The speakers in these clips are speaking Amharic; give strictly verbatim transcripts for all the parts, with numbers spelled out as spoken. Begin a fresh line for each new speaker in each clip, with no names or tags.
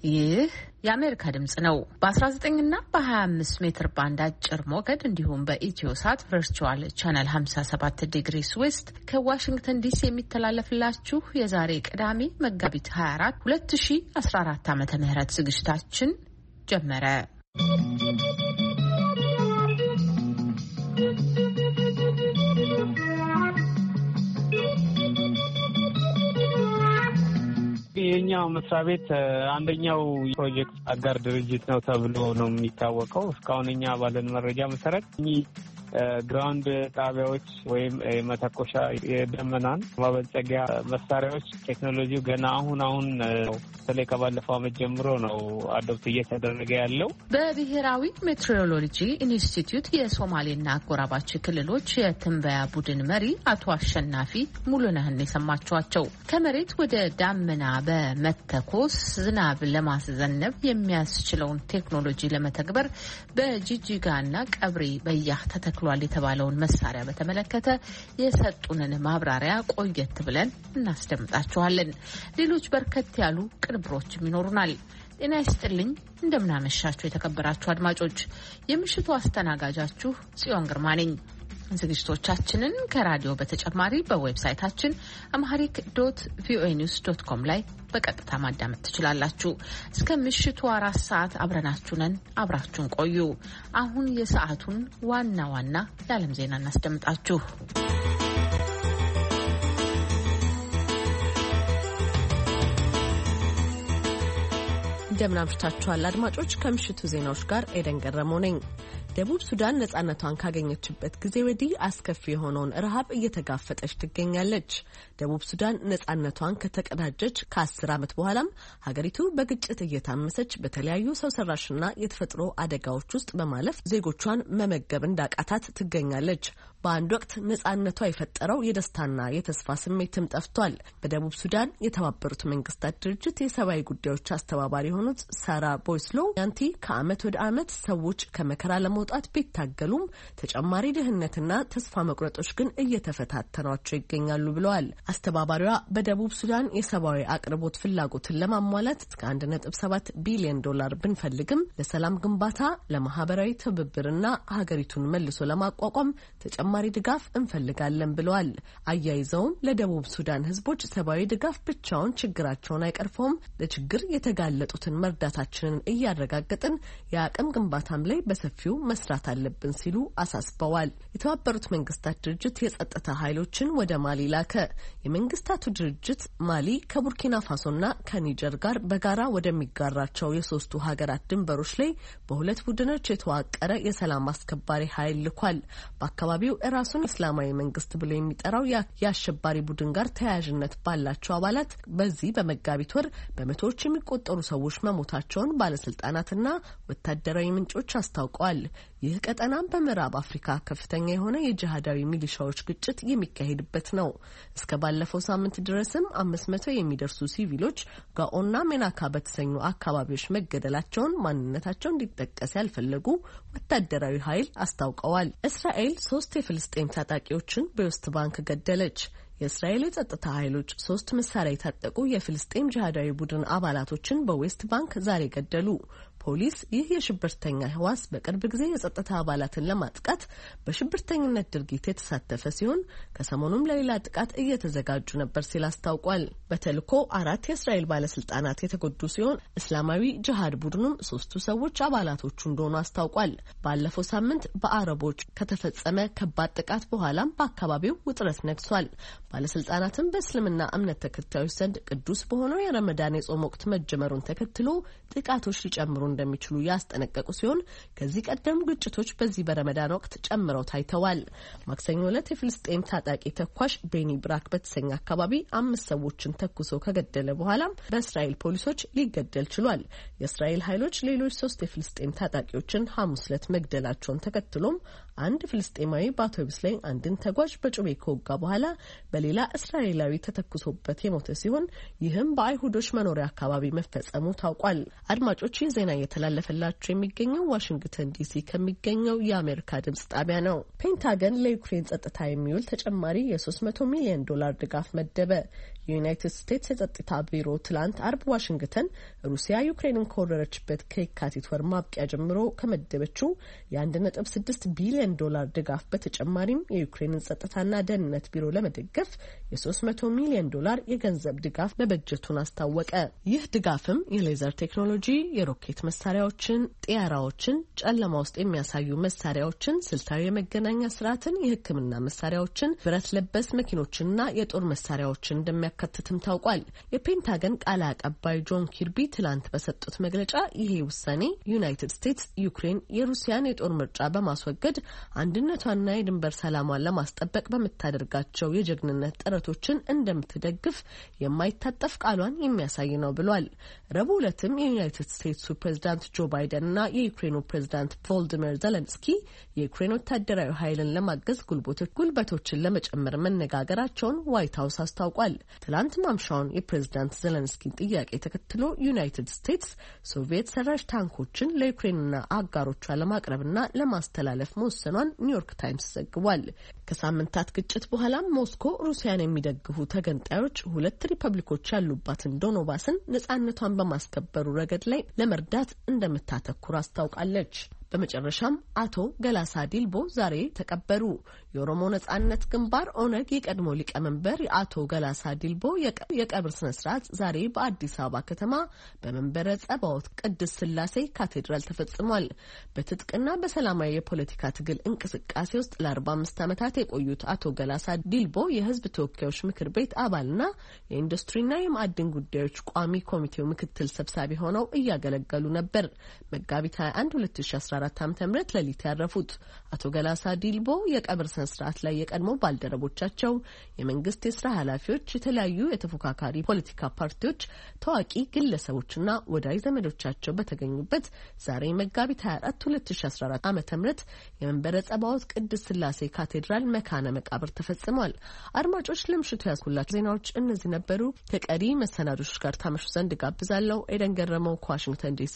ይህ የአሜሪካ ድምጽ ነው። በ19 እና በ25 ሜትር ባንድ አጭር ሞገድ እንዲሁም በኢትዮሳት ቨርቹዋል ቻናል ሃምሳ ሰባት ዲግሪስ ዌስት ከዋሽንግተን ዲሲ የሚተላለፍላችሁ የዛሬ ቅዳሜ መጋቢት ሃያ አራት ሁለት ሺህ አስራ አራት ዓመተ ምህረት ዝግጅታችን ጀመረ።
የኛው መስሪያ ቤት አንደኛው ፕሮጀክት አጋር ድርጅት ነው ተብሎ ነው የሚታወቀው። እስካሁን እኛ ባለን መረጃ መሰረት ግራውንድ ጣቢያዎች ወይም መተኮሻ የደመናን ማበልጸጊያ መሳሪያዎች ቴክኖሎጂው ገና አሁን አሁን በተለይ ከባለፈው ዓመት ጀምሮ ነው አዶፕት እየተደረገ ያለው።
በብሔራዊ ሜትሮሎጂ ኢንስቲትዩት የሶማሌና አጎራባች ክልሎች የትንበያ ቡድን መሪ አቶ አሸናፊ ሙሉነህን የሰማችኋቸው። ከመሬት ወደ ዳመና በመተኮስ ዝናብ ለማስዘነብ የሚያስችለውን ቴክኖሎጂ ለመተግበር በጂጂጋና ቀብሪ በያህ ተተክሏል የተባለውን መሳሪያ በተመለከተ የሰጡንን ማብራሪያ ቆየት ብለን እናስደምጣችኋለን። ሌሎች በርከት ያሉ ቅንብሮችም ይኖሩናል። ጤና ይስጥልኝ፣ እንደምናመሻችሁ የተከበራችሁ አድማጮች። የምሽቱ አስተናጋጃችሁ ጽዮን ግርማ ነኝ። ዝግጅቶቻችንን ከራዲዮ በተጨማሪ በዌብሳይታችን አምሃሪክ ዶት ቪኦኤ ኒውስ ዶት ኮም ላይ በቀጥታ ማዳመጥ ትችላላችሁ። እስከ ምሽቱ አራት ሰዓት አብረናችሁ ነን። አብራችሁን ቆዩ። አሁን የሰዓቱን ዋና ዋና የዓለም ዜና እናስደምጣችሁ። እንደምን አምሽታችኋል አድማጮች። ከምሽቱ ዜናዎች ጋር ኤደን ገረመው ነኝ። ደቡብ ሱዳን ነጻነቷን ካገኘችበት ጊዜ ወዲህ አስከፊ የሆነውን ረሃብ እየተጋፈጠች ትገኛለች። ደቡብ ሱዳን ነጻነቷን ከተቀዳጀች ከአስር ዓመት በኋላም ሀገሪቱ በግጭት እየታመሰች በተለያዩ ሰው ሰራሽና የተፈጥሮ አደጋዎች ውስጥ በማለፍ ዜጎቿን መመገብ እንዳቃታት ትገኛለች። በአንድ ወቅት ነጻነቷ የፈጠረው የደስታና የተስፋ ስሜትም ጠፍቷል። በደቡብ ሱዳን የተባበሩት መንግስታት ድርጅት የሰብአዊ ጉዳዮች አስተባባሪ የሆኑት ሳራ ቦይስሎ ያንቲ ከዓመት ወደ ዓመት ሰዎች ከመከራ ለመውጣት ቢታገሉም ተጨማሪ ድህነትና ተስፋ መቁረጦች ግን እየተፈታተኗቸው ይገኛሉ ብለዋል። አስተባባሪዋ በደቡብ ሱዳን የሰብአዊ አቅርቦት ፍላጎትን ለማሟላት እስከ አንድ ነጥብ ሰባት ቢሊዮን ዶላር ብንፈልግም ለሰላም ግንባታ፣ ለማህበራዊ ትብብርና ሀገሪቱን መልሶ ለማቋቋም ተጨማሪ ማሪ ድጋፍ እንፈልጋለን ብለዋል። አያይዘውም ለደቡብ ሱዳን ህዝቦች ሰብአዊ ድጋፍ ብቻውን ችግራቸውን አይቀርፈውም፣ ለችግር የተጋለጡትን መርዳታችንን እያረጋገጥን የአቅም ግንባታም ላይ በሰፊው መስራት አለብን ሲሉ አሳስበዋል። የተባበሩት መንግስታት ድርጅት የጸጥታ ኃይሎችን ወደ ማሊ ላከ። የመንግስታቱ ድርጅት ማሊ ከቡርኪና ፋሶና ከኒጀር ጋር በጋራ ወደሚጋራቸው የሶስቱ ሀገራት ድንበሮች ላይ በሁለት ቡድኖች የተዋቀረ የሰላም አስከባሪ ኃይል ልኳል። በአካባቢው ራሱን እስላማዊ መንግስት ብሎ የሚጠራው የአሸባሪ ቡድን ጋር ተያያዥነት ባላቸው አባላት በዚህ በመጋቢት ወር በመቶዎች የሚቆጠሩ ሰዎች መሞታቸውን ባለስልጣናትና ወታደራዊ ምንጮች አስታውቀዋል። ይህ ቀጠናም በምዕራብ አፍሪካ ከፍተኛ የሆነ የጂሃዳዊ ሚሊሻዎች ግጭት የሚካሄድበት ነው። እስከ ባለፈው ሳምንት ድረስም አምስት መቶ የሚደርሱ ሲቪሎች ጋኦና ሜናካ በተሰኙ አካባቢዎች መገደላቸውን ማንነታቸው እንዲጠቀስ ያልፈለጉ ወታደራዊ ኃይል አስታውቀዋል። እስራኤል ሶስት የፍልስጤም ታጣቂዎችን በዌስት ባንክ ገደለች። የእስራኤል የጸጥታ ኃይሎች ሶስት መሳሪያ የታጠቁ የፍልስጤም ጂሃዳዊ ቡድን አባላቶችን በዌስት ባንክ ዛሬ ገደሉ። ፖሊስ ይህ የሽብርተኛ ህዋስ በቅርብ ጊዜ የጸጥታ አባላትን ለማጥቃት በሽብርተኝነት ድርጊት የተሳተፈ ሲሆን ከሰሞኑም ለሌላ ጥቃት እየተዘጋጁ ነበር ሲል አስታውቋል። በተልኮ አራት የእስራኤል ባለስልጣናት የተጎዱ ሲሆን እስላማዊ ጂሃድ ቡድኑም ሶስቱ ሰዎች አባላቶቹ እንደሆኑ አስታውቋል። ባለፈው ሳምንት በአረቦች ከተፈጸመ ከባድ ጥቃት በኋላም በአካባቢው ውጥረት ነግሷል። ባለስልጣናትም በእስልምና እምነት ተከታዮች ዘንድ ቅዱስ በሆነው የረመዳን የጾም ወቅት መጀመሩን ተከትሎ ጥቃቶች ሊጨምሩ እንደሚችሉ ያስጠነቀቁ ሲሆን ከዚህ ቀደም ግጭቶች በዚህ በረመዳን ወቅት ጨምረው ታይተዋል። ማክሰኞ ዕለት የፍልስጤም ታጣቂ ተኳሽ ቤኒ ብራክ በተሰኘ አካባቢ አምስት ሰዎችን ተኩሶ ከገደለ በኋላም በእስራኤል ፖሊሶች ሊገደል ችሏል። የእስራኤል ኃይሎች ሌሎች ሶስት የፍልስጤም ታጣቂዎችን ሐሙስ ዕለት መግደላቸውን ተከትሎም አንድ ፍልስጤማዊ በአውቶቡስ ላይ አንድን ተጓዥ በጩቤ ከወጋ በኋላ በሌላ እስራኤላዊ ተተኩሶበት የሞተ ሲሆን ይህም በአይሁዶች መኖሪያ አካባቢ መፈጸሙ ታውቋል። አድማጮች ዜና እየተላለፈላችሁ የሚገኘው ዋሽንግተን ዲሲ ከሚገኘው የአሜሪካ ድምጽ ጣቢያ ነው። ፔንታገን ለዩክሬን ጸጥታ የሚውል ተጨማሪ የሶስት መቶ ሚሊዮን ዶላር ድጋፍ መደበ። የዩናይትድ ስቴትስ የጸጥታ ቢሮ ትላንት አርብ ዋሽንግተን ሩሲያ ዩክሬንን ከወረረችበት ከየካቲት ወር ማብቂያ ጀምሮ ከመደበችው የአንድ ነጥብ ስድስት ቢሊዮን ዶላር ድጋፍ በተጨማሪም የዩክሬንን ጸጥታና ደህንነት ቢሮ ለመደገፍ የሶስት መቶ ሚሊዮን ዶላር የገንዘብ ድጋፍ መበጀቱን አስታወቀ። ይህ ድጋፍም የሌዘር ቴክኖሎጂ፣ የሮኬት መሳሪያዎችን፣ ጥያራዎችን፣ ጨለማ ውስጥ የሚያሳዩ መሳሪያዎችን፣ ስልታዊ የመገናኛ ስርዓትን፣ የሕክምና መሳሪያዎችን፣ ብረት ለበስ መኪኖችንና የጦር መሳሪያዎችን እንደሚያካትትም ታውቋል። የፔንታገን ቃል አቀባይ ጆን ኪርቢ ትላንት በሰጡት መግለጫ ይሄ ውሳኔ ዩናይትድ ስቴትስ ዩክሬን የሩሲያን የጦር ምርጫ በማስወገድ አንድነቷንና የድንበር ሰላሟን ለማስጠበቅ በምታደርጋቸው የጀግንነት ጥረቶችን እንደምትደግፍ የማይታጠፍ ቃሏን የሚያሳይ ነው ብሏል። ረቡዕ ዕለትም የዩናይትድ ስቴትሱ ፕሬዝዳንት ጆ ባይደን እና የዩክሬኑ ፕሬዝዳንት ቮሎዲሚር ዜሌንስኪ የዩክሬን ወታደራዊ ኃይልን ለማገዝ ጉልበቶችን ለመጨመር መነጋገራቸውን ዋይት ሀውስ አስታውቋል። ትላንት ማምሻውን የፕሬዝዳንት ዜሌንስኪን ጥያቄ ተከትሎ ዩናይትድ ስቴትስ ሶቪየት ሰራሽ ታንኮችን ለዩክሬንና አጋሮቿ ለማቅረብና ለማስተላለፍ መወሰኗን ኒውዮርክ ታይምስ ዘግቧል። ከሳምንታት ግጭት በኋላም ሞስኮ ሩሲያን የሚደግፉ ተገንጣዮች ሁለት ሪፐብሊኮች ያሉባትን ዶንባስን ነጻነቷን በማስከበሩ ረገድ ላይ ለመርዳት እንደምታተኩር አስታውቃለች። በመጨረሻም አቶ ገላሳ ዲልቦ ዛሬ ተቀበሩ። የኦሮሞ ነጻነት ግንባር ኦነግ የቀድሞ ሊቀመንበር የአቶ ገላሳ ዲልቦ የቀብር ስነ ስርዓት ዛሬ በአዲስ አበባ ከተማ በመንበረ ጸባዖት ቅድስት ስላሴ ካቴድራል ተፈጽሟል። በትጥቅና በሰላማዊ የፖለቲካ ትግል እንቅስቃሴ ውስጥ ለአርባ አምስት ዓመታት የቆዩት አቶ ገላሳ ዲልቦ የህዝብ ተወካዮች ምክር ቤት አባልና የኢንዱስትሪና የማዕድን ጉዳዮች ቋሚ ኮሚቴው ምክትል ሰብሳቢ ሆነው እያገለገሉ ነበር። መጋቢት ሃያ አንድ ሁለት ሺ አስራ አራት ዓመተ ምህረት ሌሊት ያረፉት አቶ ገላሳ ዲልቦ የቀብር ስነ ስርዓት ላይ የቀድሞ ባልደረቦቻቸው፣ የመንግስት የስራ ኃላፊዎች፣ የተለያዩ የተፎካካሪ ፖለቲካ ፓርቲዎች ታዋቂ ግለሰቦችና ወዳጅ ዘመዶቻቸው በተገኙበት ዛሬ መጋቢት ሃያ አራት ሁለት ሺ አስራ አራት ዓመተ ምህረት የመንበረ ጸባዖት ቅድስት ስላሴ ካቴድራል መካነ መቃብር ተፈጽሟል። አድማጮች ለምሽቱ ያስኩላችሁ ዜናዎች እነዚህ ነበሩ። ከቀሪ መሰናዶች ጋር ታመሹ ዘንድ ጋብዛለሁ። ኤደን ገረመው ከዋሽንግተን ዲሲ።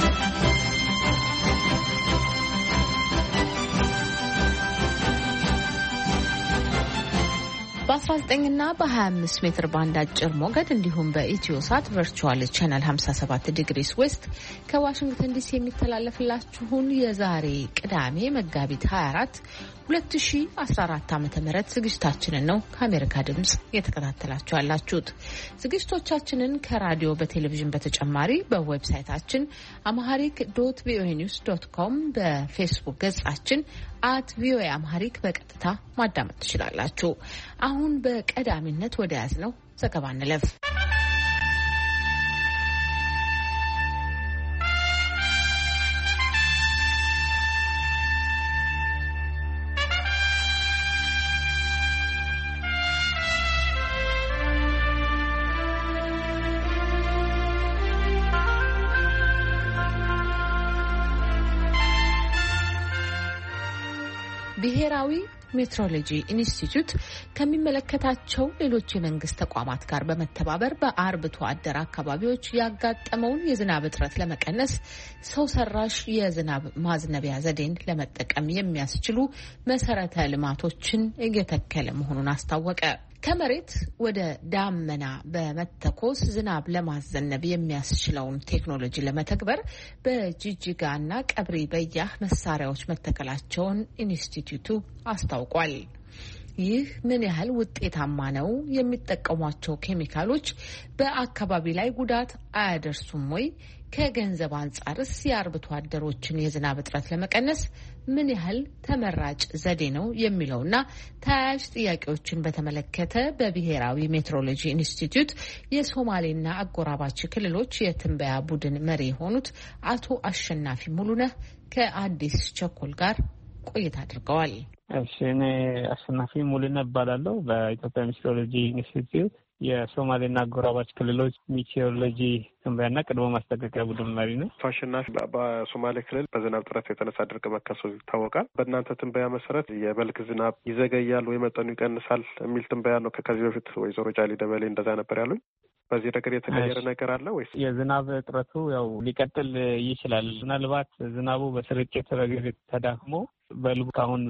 በአስራ ዘጠኝ እና በሀያ አምስት ሜትር ባንድ አጭር ሞገድ እንዲሁም በኢትዮ ሳት ቨርቹዋል ቻናል ሀምሳ ሰባት ዲግሪስ ዌስት ከዋሽንግተን ዲሲ የሚተላለፍላችሁን የዛሬ ቅዳሜ መጋቢት ሀያ አራት ሁለት ሺ አስራ አራት ዓመተ ምህረት ዝግጅታችንን ነው ከአሜሪካ ድምጽ እየተከታተላችሁ ያላችሁት። ዝግጅቶቻችንን ከራዲዮ በቴሌቪዥን በተጨማሪ በዌብሳይታችን አምሃሪክ ዶት ቪኦኤ ኒውስ ዶት ኮም በፌስቡክ ገጻችን አት ቪኦኤ አምሃሪክ በቀጥታ ማዳመጥ ትችላላችሁ። አሁን በቀዳሚነት ወደ ያዝነው ዘገባ እንለፍ። ብሔራዊ ሜትሮሎጂ ኢንስቲትዩት ከሚመለከታቸው ሌሎች የመንግስት ተቋማት ጋር በመተባበር በአርብቶ አደር አካባቢዎች ያጋጠመውን የዝናብ እጥረት ለመቀነስ ሰው ሰራሽ የዝናብ ማዝነቢያ ዘዴን ለመጠቀም የሚያስችሉ መሰረተ ልማቶችን እየተከለ መሆኑን አስታወቀ። ከመሬት ወደ ዳመና በመተኮስ ዝናብ ለማዘነብ የሚያስችለውን ቴክኖሎጂ ለመተግበር በጂጂጋና ቀብሪ በያህ መሳሪያዎች መተከላቸውን ኢንስቲትዩቱ አስታውቋል። ይህ ምን ያህል ውጤታማ ነው? የሚጠቀሟቸው ኬሚካሎች በአካባቢ ላይ ጉዳት አያደርሱም ወይ? ከገንዘብ አንጻርስ የአርብቶ አደሮችን የዝናብ እጥረት ለመቀነስ ምን ያህል ተመራጭ ዘዴ ነው የሚለውና ተያያዥ ጥያቄዎችን በተመለከተ በብሔራዊ ሜትሮሎጂ ኢንስቲትዩት የሶማሌና አጎራባች ክልሎች የትንበያ ቡድን መሪ የሆኑት አቶ አሸናፊ ሙሉነህ ከአዲስ ቸኮል ጋር ቆይታ አድርገዋል።
እሺ፣ እኔ አሸናፊ ሙሉነህ እባላለሁ። በኢትዮጵያ ሜትሮሎጂ ኢንስቲትዩት የሶማሌና አጎራባች ክልሎች ሜትሮሎጂ ትንበያና ቅድመ ማስጠንቀቂያ ቡድን መሪ ነው።
አሸናፊ፣ በሶማሌ ክልል በዝናብ እጥረት የተነሳ ድርቅ መከሰቱ ይታወቃል። በእናንተ ትንበያ መሰረት የበልግ ዝናብ ይዘገያል ወይ መጠኑ ይቀንሳል የሚል ትንበያ ነው። ከዚህ በፊት ወይዘሮ ጃሊ ደበሌ እንደዛ ነበር ያሉኝ። በዚህ ነገር የተቀየረ ነገር አለ ወይስ?
የዝናብ እጥረቱ ያው ሊቀጥል ይችላል። ምናልባት ዝናቡ በስርጭት ረገድ ተዳክሞ በልጉ ካሁን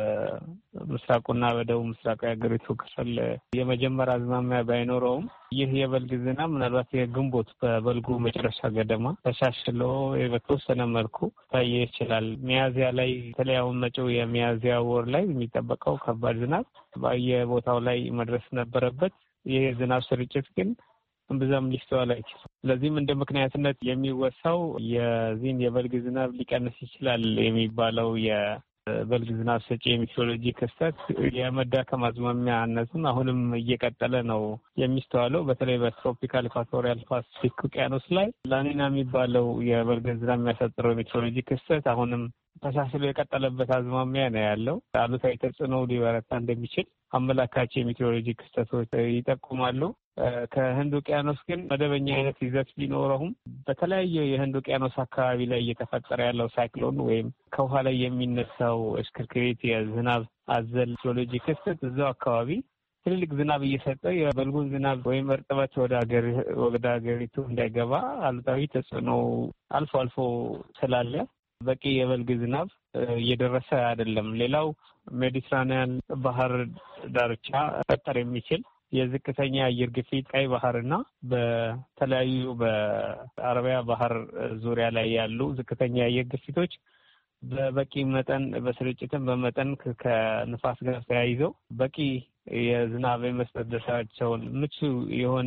በምስራቁና በደቡብ ምስራቁ የሀገሪቱ ክፍል የመጀመሪያ አዝማሚያ ባይኖረውም ይህ የበልግ ዝናብ ምናልባት የግንቦት በበልጉ መጨረሻ ገደማ ተሻሽሎ በተወሰነ መልኩ ታየ ይችላል። ሚያዝያ ላይ የተለያዩ መጪው የሚያዝያ ወር ላይ የሚጠበቀው ከባድ ዝናብ በየቦታው ላይ መድረስ ነበረበት። ይህ ዝናብ ስርጭት ግን ብዙም ሊስተዋል አይችልም። ስለዚህም እንደ ምክንያትነት የሚወሳው የዚህን የበልግ ዝናብ ሊቀንስ ይችላል የሚባለው የበልግ ዝናብ ሰጪ የሜትሮሎጂ ክስተት የመዳከም አዝማሚያነቱን አሁንም እየቀጠለ ነው የሚስተዋለው። በተለይ በትሮፒካል ኢኳቶሪያል ፓሲፊክ ውቅያኖስ ላይ ላኒና የሚባለው የበልግ ዝናብ የሚያሳጥረው የሜትሮሎጂ ክስተት አሁንም ተሻሽሎ የቀጠለበት አዝማሚያ ነው ያለው። አሉታዊ ተጽዕኖ ሊበረታ እንደሚችል አመላካች የሜትሮሎጂ ክስተቶች ይጠቁማሉ። ከህንድ ውቅያኖስ ግን መደበኛ አይነት ይዘት ቢኖረውም በተለያዩ የህንድ ውቅያኖስ አካባቢ ላይ እየተፈጠረ ያለው ሳይክሎን ወይም ከውሃ ላይ የሚነሳው እሽክርክሪት የዝናብ አዘል ሜትሮሎጂ ክስተት እዛው አካባቢ ትልልቅ ዝናብ እየሰጠ የበልጉን ዝናብ ወይም እርጥበት ወደ ሀገር ወደ ሀገሪቱ እንዳይገባ አሉታዊ ተጽዕኖ አልፎ አልፎ ስላለ በቂ የበልግ ዝናብ እየደረሰ አይደለም። ሌላው ሜዲትራኒያን ባህር ዳርቻ ፈጠር የሚችል የዝቅተኛ አየር ግፊት ቀይ ባህርና በተለያዩ በአረቢያ ባህር ዙሪያ ላይ ያሉ ዝቅተኛ አየር ግፊቶች በበቂ መጠን በስርጭትም በመጠን ከንፋስ ጋር ተያይዘው በቂ የዝናብ የመስጠት ደረጃቸውን ምቹ የሆነ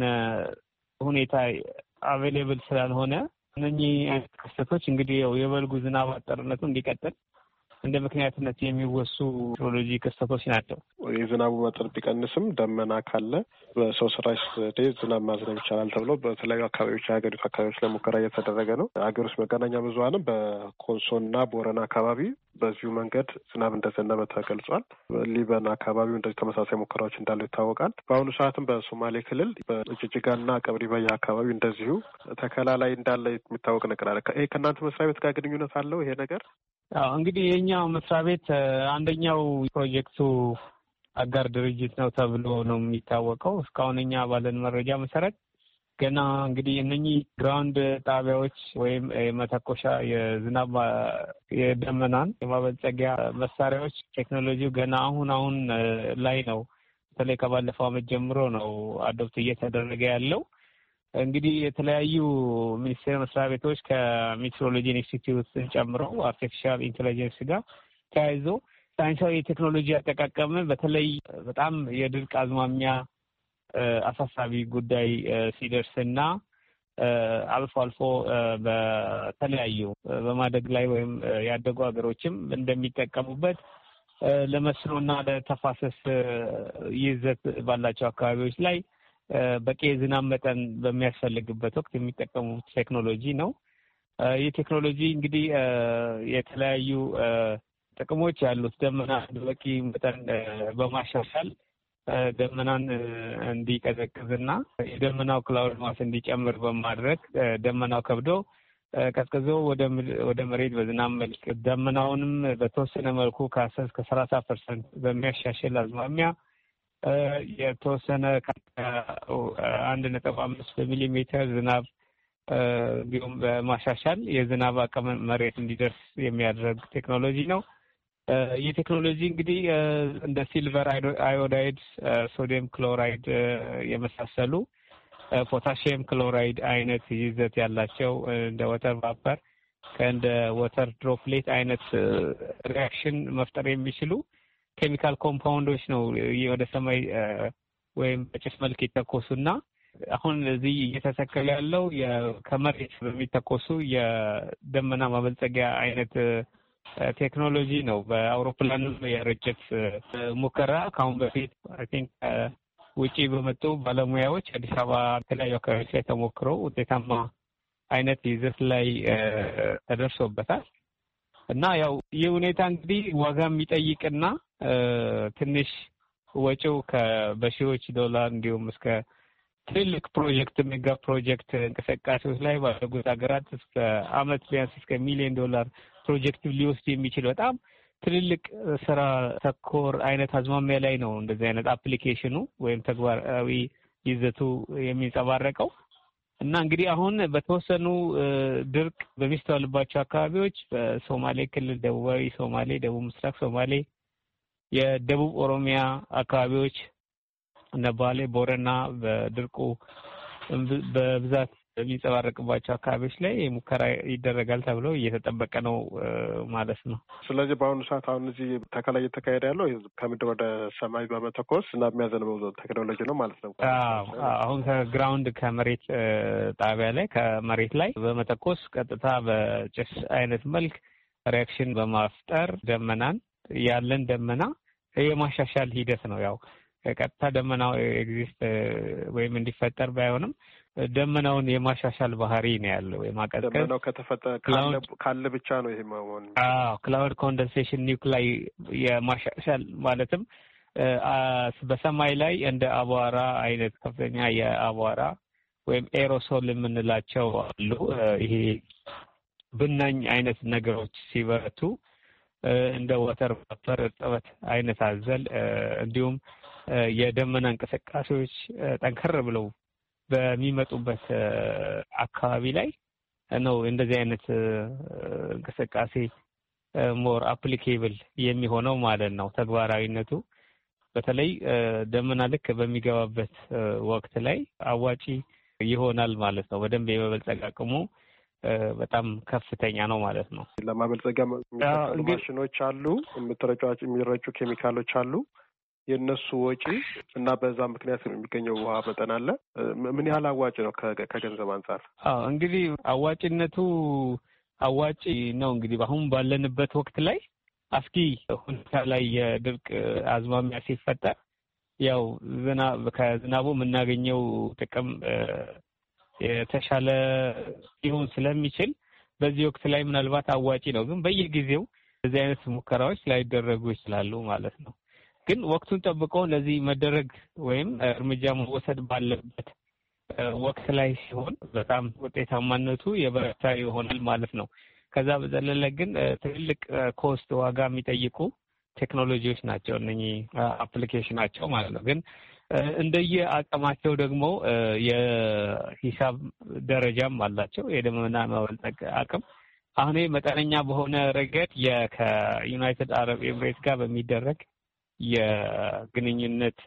ሁኔታ አቬሌብል ስላልሆነ እነኚህ አይነት ክስተቶች እንግዲህ የበልጉ ዝናብ አጠርነቱ እንዲቀጥል እንደ ምክንያትነት የሚወሱ ሜትሮሎጂ ክስተቶች ናቸው።
የዝናቡ መጠን ቢቀንስም ደመና ካለ በሰው ሰራሽ ዘዴ ዝናብ ማዝነብ ይቻላል ተብሎ በተለያዩ አካባቢዎች የሀገሪቱ አካባቢዎች ላይ ሙከራ እየተደረገ ነው። ሀገር ውስጥ መገናኛ ብዙኃንም በኮንሶና ቦረና አካባቢ በዚሁ መንገድ ዝናብ እንደዘነበ ተገልጿል። ሊበን አካባቢው እንደዚህ ተመሳሳይ ሙከራዎች እንዳሉ ይታወቃል። በአሁኑ ሰዓትም በሶማሌ ክልል በጅጅጋና ቀብሪ በያ አካባቢ እንደዚሁ ተከላ ላይ እንዳለ የሚታወቅ ነገር አለ። ይሄ ከእናንተ መስሪያ ቤት ጋር ግንኙነት አለው ይሄ ነገር?
አዎ እንግዲህ የኛው መስሪያ ቤት አንደኛው ፕሮጀክቱ አጋር ድርጅት ነው ተብሎ ነው የሚታወቀው። እስካሁን እኛ ባለን መረጃ መሰረት ገና እንግዲህ እነኚህ ግራውንድ ጣቢያዎች ወይም የመተኮሻ የዝናብ የደመናን የማበልጸጊያ መሳሪያዎች ቴክኖሎጂው ገና አሁን አሁን ላይ ነው። በተለይ ከባለፈው ዓመት ጀምሮ ነው አዶፕት እየተደረገ ያለው። እንግዲህ የተለያዩ ሚኒስቴር መስሪያ ቤቶች ከሜትሮሎጂ ኢንስቲትዩትን ጨምሮ አርቲፊሻል ኢንቴሊጀንስ ጋር ተያይዞ ሳይንሳዊ የቴክኖሎጂ አጠቃቀም በተለይ በጣም የድርቅ አዝማሚያ አሳሳቢ ጉዳይ ሲደርስና አልፎ አልፎ በተለያዩ በማደግ ላይ ወይም ያደጉ ሀገሮችም እንደሚጠቀሙበት ለመስኖና ለተፋሰስ ይዘት ባላቸው አካባቢዎች ላይ በቂ የዝናብ መጠን በሚያስፈልግበት ወቅት የሚጠቀሙት ቴክኖሎጂ ነው። ይህ ቴክኖሎጂ እንግዲህ የተለያዩ ጥቅሞች ያሉት ደመና በቂ መጠን በማሻሻል ደመናን እንዲቀዘቅዝና የደመናው ክላውድ ማስ እንዲጨምር በማድረግ ደመናው ከብዶ ቀዝቅዞ ወደ መሬት በዝናብ መልክ ደመናውንም በተወሰነ መልኩ ከአስር እስከ ሰላሳ ፐርሰንት በሚያሻሽል አዝማሚያ የተወሰነ አንድ ነጥብ አምስት ሚሊሜትር ዝናብ እንዲሁም በማሻሻል የዝናብ አቅም መሬት እንዲደርስ የሚያደርግ ቴክኖሎጂ ነው። ይህ ቴክኖሎጂ እንግዲህ እንደ ሲልቨር አዮዳይድ፣ ሶዲየም ክሎራይድ የመሳሰሉ ፖታሽየም ክሎራይድ አይነት ይዘት ያላቸው እንደ ወተር ቫፐር ከእንደ ወተር ድሮፕሌት አይነት ሪያክሽን መፍጠር የሚችሉ ኬሚካል ኮምፓውንዶች ነው ወደ ሰማይ ወይም በጭስ መልክ የተኮሱና አሁን እዚህ እየተተከለ ያለው ከመሬት በሚተኮሱ የደመና ማበልጸጊያ አይነት ቴክኖሎጂ ነው። በአውሮፕላንም የርጭት ሙከራ ከአሁን በፊት አይ ቲንክ ውጪ በመጡ ባለሙያዎች አዲስ አበባ የተለያዩ አካባቢዎች ላይ ተሞክሮ ውጤታማ አይነት ይዘት ላይ ተደርሶበታል እና ያው ይህ ሁኔታ እንግዲህ ዋጋ የሚጠይቅና ትንሽ ወጪው በሺዎች ዶላር እንዲሁም እስከ ትልቅ ፕሮጀክት ሜጋ ፕሮጀክት እንቅስቃሴዎች ላይ ባደጉት ሀገራት እስከ አመት ቢያንስ እስከ ሚሊዮን ዶላር ፕሮጀክት ሊወስድ የሚችል በጣም ትልልቅ ስራ ተኮር አይነት አዝማሚያ ላይ ነው እንደዚህ አይነት አፕሊኬሽኑ ወይም ተግባራዊ ይዘቱ የሚንጸባረቀው እና እንግዲህ አሁን በተወሰኑ ድርቅ በሚስተዋልባቸው አካባቢዎች በሶማሌ ክልል፣ ደቡባዊ ሶማሌ፣ ደቡብ ምስራቅ ሶማሌ፣ የደቡብ ኦሮሚያ አካባቢዎች እነ ባሌ፣ ቦረና በድርቁ በብዛት በሚንጸባረቅባቸው አካባቢዎች ላይ ሙከራ ይደረጋል ተብሎ እየተጠበቀ ነው ማለት ነው።
ስለዚህ በአሁኑ ሰዓት አሁን እዚህ ተከላ እየተካሄደ ያለው ከምድር ወደ ሰማይ በመተኮስ እና የሚያዘንበው ቴክኖሎጂ ነው ማለት ነው።
አዎ አሁን ከግራውንድ ከመሬት ጣቢያ ላይ ከመሬት ላይ በመተኮስ ቀጥታ በጭስ አይነት መልክ ሪያክሽን በማፍጠር ደመናን ያለን ደመና የማሻሻል ሂደት ነው። ያው ቀጥታ ደመናው ኤግዚስት ወይም እንዲፈጠር ባይሆንም ደመናውን የማሻሻል ባህሪ ነው ያለው። የማቀዝቀዝ
ደመናው ከተፈጠረ ካለ ብቻ ነው ይሄ ማለት።
አዎ ክላውድ ኮንደንሴሽን ኒውክላይ የማሻሻል ማለትም በሰማይ ላይ እንደ አቧራ አይነት ከፍተኛ የአቧራ ወይም ኤሮሶል የምንላቸው አሉ። ይሄ ብናኝ አይነት ነገሮች ሲበረቱ እንደ ወተር ቫፐር እርጥበት አይነት አዘል እንዲሁም የደመና እንቅስቃሴዎች ጠንከር ብለው በሚመጡበት አካባቢ ላይ ነው እንደዚህ አይነት እንቅስቃሴ ሞር አፕሊኬብል የሚሆነው ማለት ነው። ተግባራዊነቱ በተለይ ደመና ልክ በሚገባበት ወቅት ላይ አዋጪ ይሆናል ማለት ነው። በደንብ የመበልጸግ አቅሙ በጣም ከፍተኛ ነው ማለት ነው።
ለማበልጸጊያ የሚጠቀሙ ማሽኖች አሉ፣ የምትረጯቸው የሚረጩ ኬሚካሎች አሉ። የነሱ ወጪ እና በዛ ምክንያት የሚገኘው ውሃ መጠን አለ። ምን ያህል አዋጭ ነው ከገንዘብ አንጻር?
አዎ እንግዲህ አዋጭነቱ አዋጭ ነው። እንግዲህ አሁን ባለንበት ወቅት ላይ አስጊ ሁኔታ ላይ የድርቅ አዝማሚያ ሲፈጠር ያው ዝናብ ከዝናቡ የምናገኘው ጥቅም የተሻለ ሊሆን ስለሚችል በዚህ ወቅት ላይ ምናልባት አዋጪ ነው። ግን በየጊዜው እንደዚህ አይነት ሙከራዎች ላይደረጉ ይችላሉ ማለት ነው። ግን ወቅቱን ጠብቆ ለዚህ መደረግ ወይም እርምጃ መወሰድ ባለበት ወቅት ላይ ሲሆን በጣም ውጤታማነቱ የበረታ ይሆናል ማለት ነው። ከዛ በዘለለ ግን ትልቅ ኮስት ዋጋ የሚጠይቁ ቴክኖሎጂዎች ናቸው እነኚህ አፕሊኬሽናቸው ማለት ነው። ግን እንደየ አቅማቸው ደግሞ የሂሳብ ደረጃም አላቸው። የደመና መበልጸግ አቅም አሁን መጠነኛ በሆነ ረገድ ከዩናይትድ አረብ ኤምሬት ጋር በሚደረግ የግንኙነት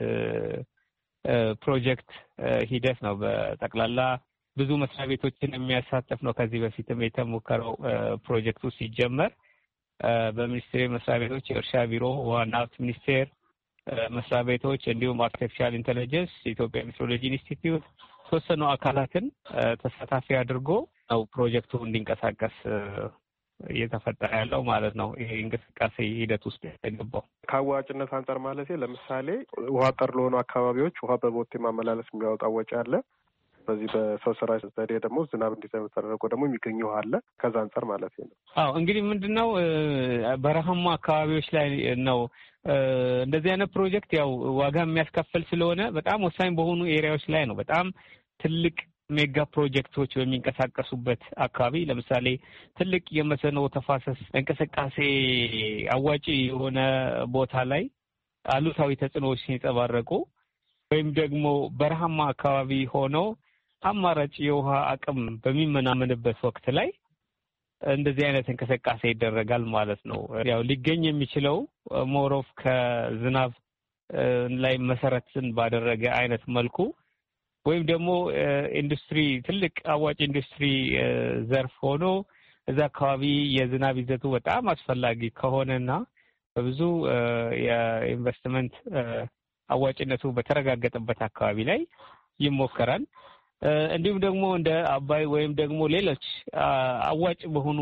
ፕሮጀክት ሂደት ነው። በጠቅላላ ብዙ መስሪያ ቤቶችን የሚያሳተፍ ነው። ከዚህ በፊትም የተሞከረው ፕሮጀክቱ ሲጀመር በሚኒስቴር መስሪያ ቤቶች፣ የእርሻ ቢሮ፣ ዋና ሀብት ሚኒስቴር መስሪያ ቤቶች እንዲሁም አርቲፊሻል ኢንተለጀንስ፣ የኢትዮጵያ ሜትሮሎጂ ኢንስቲትዩት ተወሰኑ አካላትን ተሳታፊ አድርጎ ነው ፕሮጀክቱ እንዲንቀሳቀስ እየተፈጠረ ያለው ማለት ነው። ይሄ እንቅስቃሴ ሂደት ውስጥ የተገባው
ከአዋጭነት አንጻር ማለት ለምሳሌ ውሃ ጠር ለሆኑ አካባቢዎች ውሃ በቦቴ ማመላለስ የሚያወጣው ወጪ አለ። በዚህ በሰው ሰራሽ ዘዴ ደግሞ ዝናብ እንዲዘንብ ተደርጎ ደግሞ የሚገኝ ውሃ አለ። ከዛ አንጻር ማለት ነው።
አዎ እንግዲህ ምንድነው በረሃማ አካባቢዎች ላይ ነው እንደዚህ አይነት ፕሮጀክት ያው ዋጋ የሚያስከፍል ስለሆነ በጣም ወሳኝ በሆኑ ኤሪያዎች ላይ ነው በጣም ትልቅ ሜጋ ፕሮጀክቶች በሚንቀሳቀሱበት አካባቢ ለምሳሌ ትልቅ የመስኖ ተፋሰስ እንቅስቃሴ አዋጪ የሆነ ቦታ ላይ አሉታዊ ተጽዕኖዎች ሲንጸባረቁ ወይም ደግሞ በረሃማ አካባቢ ሆኖ አማራጭ የውሃ አቅም በሚመናመንበት ወቅት ላይ እንደዚህ አይነት እንቅስቃሴ ይደረጋል ማለት ነው። ያው ሊገኝ የሚችለው ሞሮፍ ከዝናብ ላይ መሰረትን ባደረገ አይነት መልኩ ወይም ደግሞ ኢንዱስትሪ ትልቅ አዋጭ ኢንዱስትሪ ዘርፍ ሆኖ እዛ አካባቢ የዝናብ ይዘቱ በጣም አስፈላጊ ከሆነና በብዙ የኢንቨስትመንት አዋጭነቱ በተረጋገጠበት አካባቢ ላይ ይሞከራል። እንዲሁም ደግሞ እንደ አባይ ወይም ደግሞ ሌሎች አዋጭ በሆኑ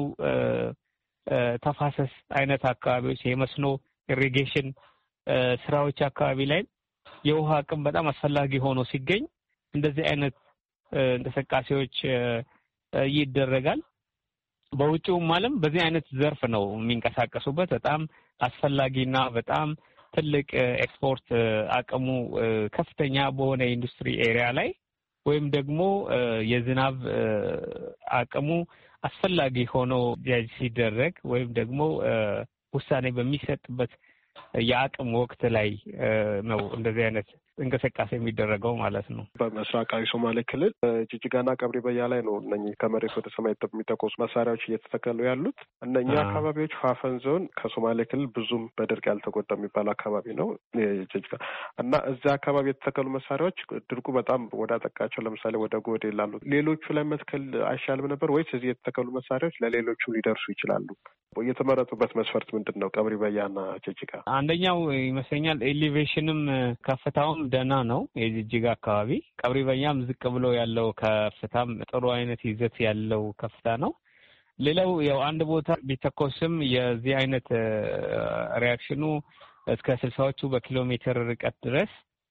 ተፋሰስ አይነት አካባቢዎች የመስኖ ኢሪጌሽን ስራዎች አካባቢ ላይ የውሃ አቅም በጣም አስፈላጊ ሆኖ ሲገኝ እንደዚህ አይነት እንቅስቃሴዎች ይደረጋል። በውጭውም ዓለም በዚህ አይነት ዘርፍ ነው የሚንቀሳቀሱበት። በጣም አስፈላጊና በጣም ትልቅ ኤክስፖርት አቅሙ ከፍተኛ በሆነ ኢንዱስትሪ ኤሪያ ላይ ወይም ደግሞ የዝናብ አቅሙ አስፈላጊ ሆኖ ሲደረግ ወይም ደግሞ ውሳኔ በሚሰጥበት የአቅም ወቅት ላይ ነው እንደዚህ አይነት እንቅስቃሴ የሚደረገው ማለት ነው።
በምስራቃዊ ሶማሌ ክልል ጅጅጋና ቀብሪ በያ ላይ ነው እነኚህ ከመሬት ወደ ሰማይ የሚተኮሱ መሳሪያዎች እየተተከሉ ያሉት። እነኛ አካባቢዎች ፋፈን ዞን ከሶማሌ ክልል ብዙም በድርቅ ያልተጎዳ የሚባል አካባቢ ነው ጅጅጋ እና እዚያ አካባቢ የተተከሉ መሳሪያዎች ድርቁ በጣም ወደ አጠቃቸው ለምሳሌ ወደ ጎዴ ላሉ ሌሎቹ ላይ መትከል አይሻልም ነበር ወይስ እዚህ የተተከሉ መሳሪያዎች ለሌሎቹ ሊደርሱ ይችላሉ? የተመረጡበት መስፈርት ምንድን ነው? ቀብሪ በያና ጅጅጋ
አንደኛው ይመስለኛል ኤሊቬሽንም ከፍታውም ደህና ነው የጅጅጋ አካባቢ። ቀብሪ በያም ዝቅ ብሎ ያለው ከፍታም ጥሩ አይነት ይዘት ያለው ከፍታ ነው። ሌላው ያው አንድ ቦታ ቢተኮስም የዚህ አይነት ሪያክሽኑ እስከ ስልሳዎቹ በኪሎ ሜትር ርቀት ድረስ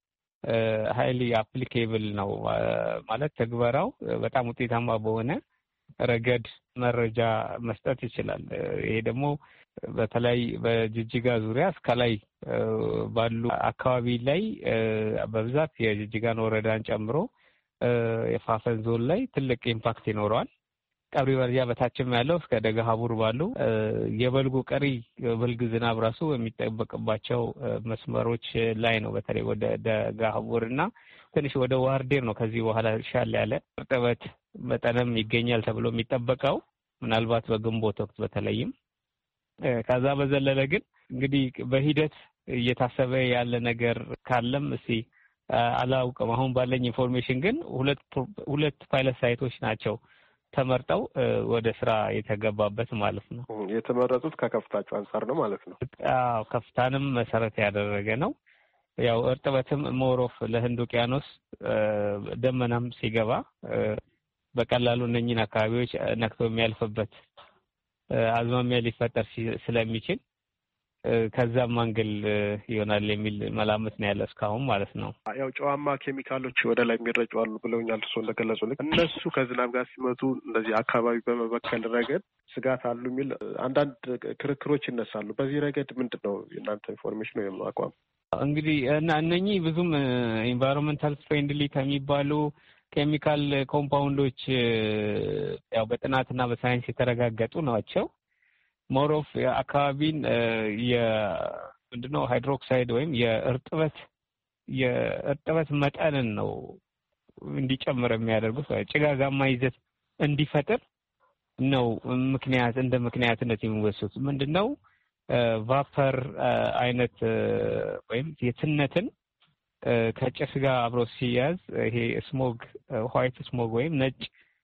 ሃይሊ አፕሊኬብል ነው ማለት ተግባራው በጣም ውጤታማ በሆነ ረገድ መረጃ መስጠት ይችላል። ይሄ ደግሞ በተለይ በጅጅጋ ዙሪያ እስከላይ ባሉ አካባቢ ላይ በብዛት የጅጅጋን ወረዳን ጨምሮ የፋፈን ዞን ላይ ትልቅ ኢምፓክት ይኖረዋል። ቀብሪ በያ በታችም ያለው እስከ ደጋሃቡር ባሉ የበልጉ ቀሪ በልግ ዝናብ ራሱ የሚጠበቅባቸው መስመሮች ላይ ነው። በተለይ ወደ ደጋሃቡርና ትንሽ ወደ ዋርዴር ነው ከዚህ በኋላ ሻል ያለ እርጥበት መጠንም ይገኛል ተብሎ የሚጠበቀው ምናልባት በግንቦት ወቅት በተለይም። ከዛ በዘለለ ግን እንግዲህ በሂደት እየታሰበ ያለ ነገር ካለም እስቲ አላውቅም። አሁን ባለኝ ኢንፎርሜሽን ግን ሁለት ሁለት ፓይለት ሳይቶች ናቸው ተመርጠው ወደ ስራ የተገባበት ማለት ነው።
የተመረጡት ከከፍታቸው አንፃር ነው ማለት ነው።
አዎ ከፍታንም መሰረት ያደረገ ነው። ያው እርጥበትም ሞሮፍ ለህንድ ውቅያኖስ ደመናም ሲገባ በቀላሉ እነኚህን አካባቢዎች ነክቶ የሚያልፍበት አዝማሚያ ሊፈጠር ስለሚችል ከዛም አንግል ይሆናል የሚል መላምት ነው ያለ እስካሁን ማለት ነው።
ያው ጨዋማ ኬሚካሎች ወደ ላይ የሚረጩ አሉ ብለውኛል እርሶ እንደገለጹልኝ። እነሱ ከዝናብ ጋር ሲመጡ እንደዚህ አካባቢ በመበከል ረገድ ስጋት አሉ የሚል አንዳንድ ክርክሮች ይነሳሉ። በዚህ ረገድ ምንድን ነው የእናንተ ኢንፎርሜሽን ወይም አቋም?
እንግዲህ እና እነኚህ ብዙም ኢንቫይሮንመንታል ፍሬንድሊ ከሚባሉ ኬሚካል ኮምፓውንዶች ያው በጥናትና በሳይንስ የተረጋገጡ ናቸው። ሞሮፍ የአካባቢን የምንድነው ሃይድሮክሳይድ ወይም የእርጥበት የእርጥበት መጠንን ነው እንዲጨምር የሚያደርጉት ጭጋጋማ ይዘት እንዲፈጥር ነው ምክንያት እንደ ምክንያትነት የሚወሰዱት። ምንድነው ቫፐር አይነት ወይም የትነትን ከጭስ ጋር አብሮ ሲያዝ ይሄ ስሞግ ዋይት ስሞግ ወይም ነጭ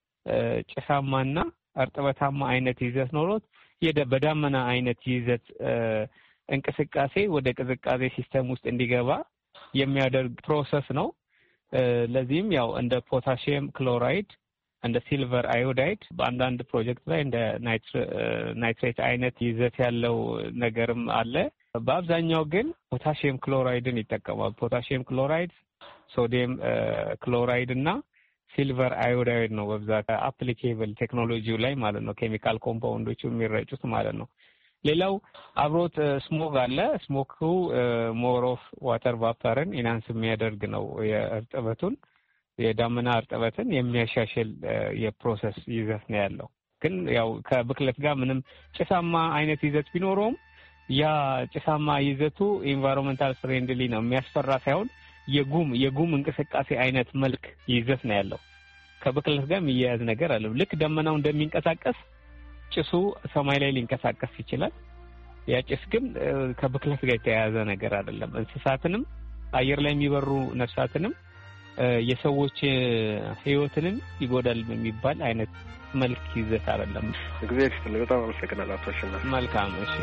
ጭሳማና እርጥበታማ አይነት ይዘት ኖሮት በዳመና አይነት ይዘት እንቅስቃሴ ወደ ቅዝቃዜ ሲስተም ውስጥ እንዲገባ የሚያደርግ ፕሮሰስ ነው። ለዚህም ያው እንደ ፖታሺየም ክሎራይድ እንደ ሲልቨር አዮዳይድ በአንዳንድ ፕሮጀክት ላይ እንደ ናይትሬት አይነት ይዘት ያለው ነገርም አለ። በአብዛኛው ግን ፖታሺየም ክሎራይድን ይጠቀማል። ፖታሺየም ክሎራይድ፣ ሶዲየም ክሎራይድ እና ሲልቨር አዮዳይድ ነው በብዛት አፕሊኬብል ቴክኖሎጂው ላይ ማለት ነው። ኬሚካል ኮምፓውንዶቹ የሚረጩት ማለት ነው። ሌላው አብሮት ስሞግ አለ። ስሞኩ ሞር ኦፍ ዋተር ቫፐርን ኢናንስ የሚያደርግ ነው። የእርጥበቱን የዳመና እርጥበትን የሚያሻሽል የፕሮሰስ ይዘት ነው ያለው። ግን ያው ከብክለት ጋር ምንም ጭሳማ አይነት ይዘት ቢኖረውም ያ ጭሳማ ይዘቱ ኢንቫይሮንመንታል ፍሬንድሊ ነው። የሚያስፈራ ሳይሆን የጉም የጉም እንቅስቃሴ አይነት መልክ ይዘት ነው ያለው። ከብክለት ጋር የሚያያዝ ነገር አለ። ልክ ደመናው እንደሚንቀሳቀስ ጭሱ ሰማይ ላይ ሊንቀሳቀስ ይችላል። ያ ጭስ ግን ከብክለት ጋር የተያያዘ ነገር አይደለም። እንስሳትንም አየር ላይ የሚበሩ ነፍሳትንም የሰዎች ህይወትንም ይጎዳል የሚባል አይነት መልክ ይዘት አይደለም።
እግዚአብሔር ይስጥልኝ። በጣም አመሰግናለሁ አቶ አሸናፊ።
መልካም እሺ።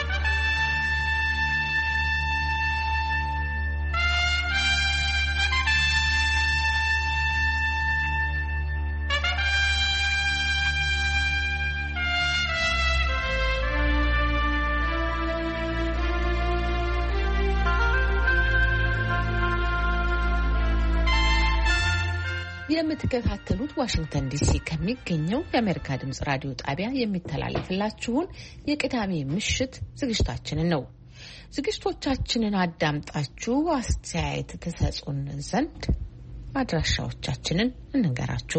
የምትከታተሉት ዋሽንግተን ዲሲ ከሚገኘው የአሜሪካ ድምጽ ራዲዮ ጣቢያ የሚተላለፍላችሁን የቅዳሜ ምሽት ዝግጅታችንን ነው። ዝግጅቶቻችንን አዳምጣችሁ አስተያየት ተሰጹን ዘንድ አድራሻዎቻችንን እንንገራችሁ።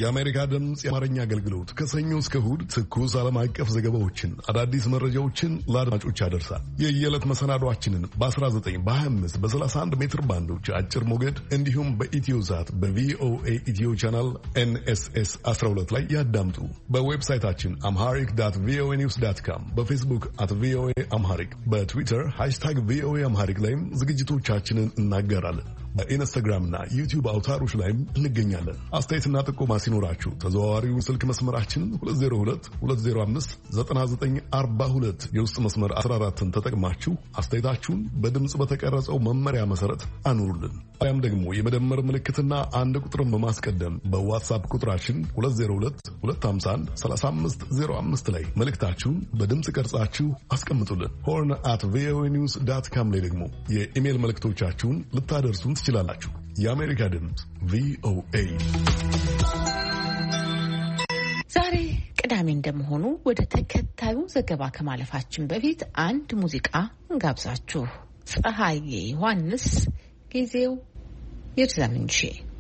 የአሜሪካ ድምጽ የአማርኛ አገልግሎት ከሰኞ እስከ እሁድ ትኩስ ዓለም አቀፍ ዘገባዎችን፣ አዳዲስ መረጃዎችን ለአድማጮች ያደርሳል። የየዕለት መሰናዷችንን በ19 በ25 በ31 ሜትር ባንዶች አጭር ሞገድ እንዲሁም በኢትዮ ዛት በቪኦኤ ኢትዮ ቻናል ኤንኤስኤስ አስራ ሁለት ላይ ያዳምጡ። በዌብሳይታችን አምሃሪክ ዳት ቪኦኤ ኒውስ ዳት ካም፣ በፌስቡክ አት ቪኦኤ አምሃሪክ፣ በትዊተር ሃሽታግ ቪኦኤ አምሃሪክ ላይም ዝግጅቶቻችንን እናገራለን። በኢንስታግራም እና ዩቲዩብ አውታሮች ላይም እንገኛለን። አስተያየትና ጥቆማ ሲኖራችሁ ተዘዋዋሪው ስልክ መስመራችን ሁለት ዜሮ ሁለት ሁለት ዜሮ አምስት ዘጠና ዘጠኝ አርባ ሁለት የውስጥ መስመር አስራ አራትን ተጠቅማችሁ አስተያየታችሁን በድምጽ በተቀረጸው መመሪያ መሰረት አኑሩልን። ያም ደግሞ የመደመር ምልክትና አንድ ቁጥርን በማስቀደም በዋትስአፕ ቁጥራችን ሁለት ዜሮ ሁለት ሁለት አምሳ አንድ ሰላሳ አምስት ዜሮ አምስት ላይ መልእክታችሁን በድምጽ ቀርጻችሁ አስቀምጡልን። ሆርን አት ቪኦኤ ኒውስ ዳት ካም ላይ ደግሞ የኢሜል መልእክቶቻችሁን ልታደርሱን ትችላላችሁ። የአሜሪካ ድምፅ ቪኦኤ።
ዛሬ ቅዳሜ እንደመሆኑ ወደ ተከታዩ ዘገባ ከማለፋችን በፊት አንድ ሙዚቃ እንጋብዛችሁ። ፀሐዬ ዮሐንስ ጊዜው ይርዘም እንጂ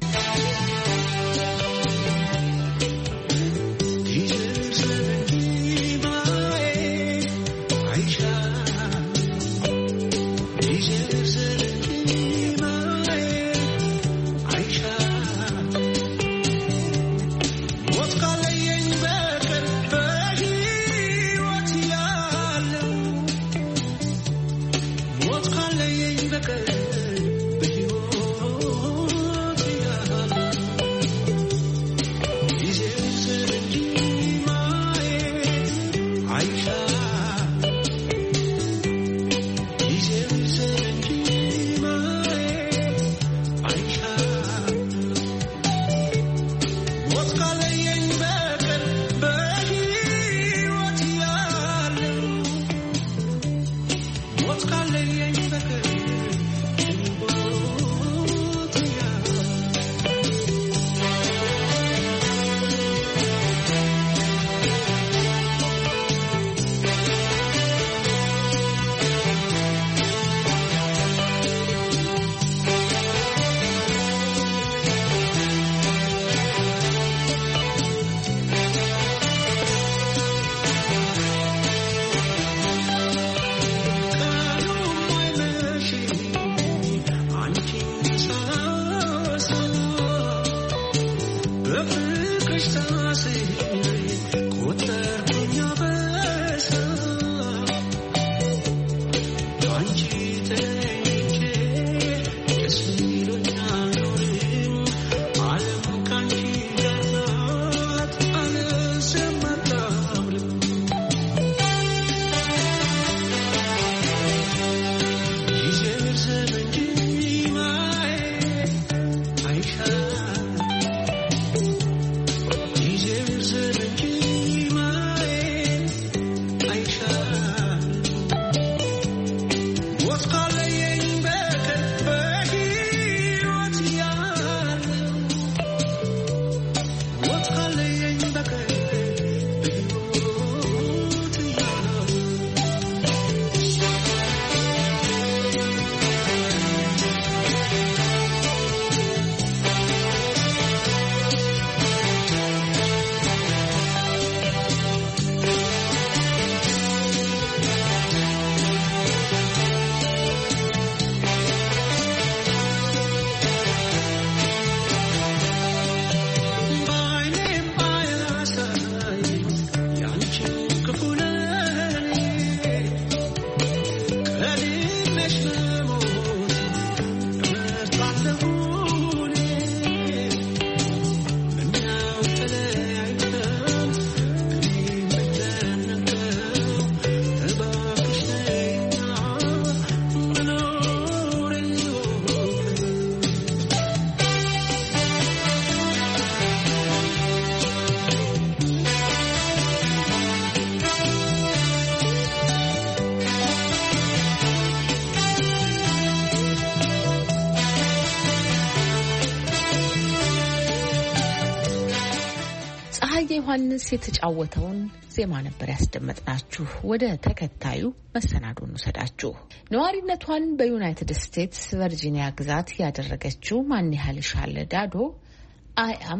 ዮሐንስ የተጫወተውን ዜማ ነበር ያስደመጥናችሁ። ወደ ተከታዩ መሰናዶ እንውሰዳችሁ። ነዋሪነቷን በዩናይትድ ስቴትስ ቨርጂኒያ ግዛት ያደረገችው ማንያህልሻል ዳዶ አይ አም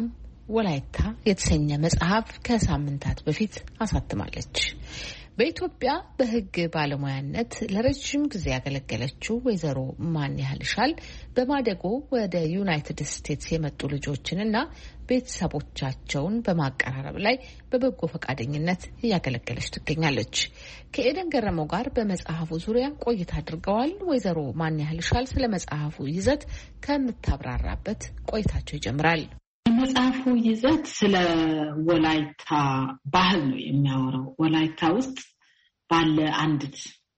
ወላይታ የተሰኘ መጽሐፍ ከሳምንታት በፊት አሳትማለች። በኢትዮጵያ በሕግ ባለሙያነት ለረጅም ጊዜ ያገለገለችው ወይዘሮ ማን ያህልሻል በማደጎ ወደ ዩናይትድ ስቴትስ የመጡ ልጆችንና ቤተሰቦቻቸውን በማቀራረብ ላይ በበጎ ፈቃደኝነት እያገለገለች ትገኛለች። ከኤደን ገረመው ጋር በመጽሐፉ ዙሪያ ቆይታ አድርገዋል። ወይዘሮ ማን ያህልሻል ስለ መጽሐፉ ይዘት ከምታብራራበት ቆይታቸው ይጀምራል።
የመጽሐፉ ይዘት ስለ ወላይታ ባህል ነው የሚያወራው። ወላይታ ውስጥ ባለ አንዲት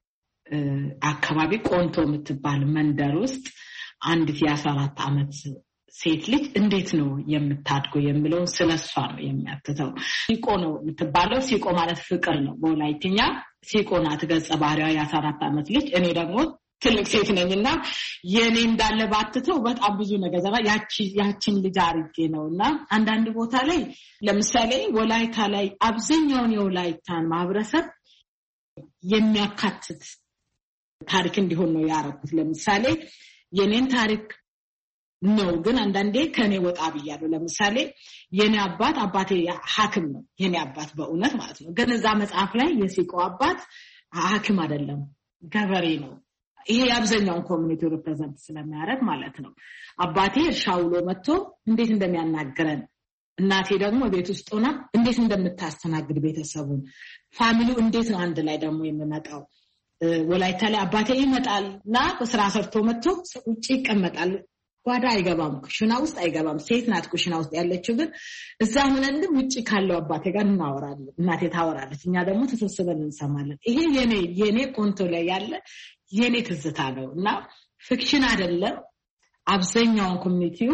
አካባቢ ቆንቶ የምትባል መንደር ውስጥ አንዲት የአስራ አራት ዓመት ሴት ልጅ እንዴት ነው የምታድገው የሚለውን ስለሷ ነው የሚያትተው። ሲቆ ነው የምትባለው። ሲቆ ማለት ፍቅር ነው በወላይትኛ። ሲቆ ናት ገጸ ባህሪዋ የአስራ አራት ዓመት ልጅ። እኔ ደግሞ ትልቅ ሴት ነኝና የኔ እንዳለ ባትተው በጣም ብዙ ነገር ዘባ ያቺ ያቺን ልጅ አርጌ ነውና አንዳንድ ቦታ ላይ ለምሳሌ ወላይታ ላይ አብዛኛውን የወላይታን ማህበረሰብ የሚያካትት ታሪክ እንዲሆን ነው ያረኩት። ለምሳሌ የኔን ታሪክ ነው ግን አንዳንዴ ከኔ ወጣ ብያለሁ። ለምሳሌ የኔ አባት አባቴ ሐኪም ነው። የኔ አባት በእውነት ማለት ነው። ግን እዛ መጽሐፍ ላይ የሲቆ አባት ሐኪም አይደለም፣ ገበሬ ነው። ይሄ አብዛኛውን ኮሚኒቲ ሪፕሬዘንት ስለሚያደርግ ማለት ነው። አባቴ እርሻ ውሎ መጥቶ እንዴት እንደሚያናግረን፣ እናቴ ደግሞ ቤት ውስጥ ሆና እንዴት እንደምታስተናግድ ቤተሰቡን፣ ፋሚሊው እንዴት ነው አንድ ላይ ደግሞ የሚመጣው። ወላይታ ላይ አባቴ ይመጣልና በስራ ሰርቶ መጥቶ ውጪ ይቀመጣል። ጓዳ አይገባም፣ ኩሽና ውስጥ አይገባም። ሴት ናት ኩሽና ውስጥ ያለችው። ግን እዛ ሆነን ውጪ ካለው አባቴ ጋር እናወራለን። እናቴ ታወራለች፣ እኛ ደግሞ ተሰብስበን እንሰማለን። ይሄ የኔ የኔ ቆንቶ ላይ ያለ የኔ ትዝታ ነው እና ፊክሽን አይደለም። አብዛኛውን ኮሚኒቲው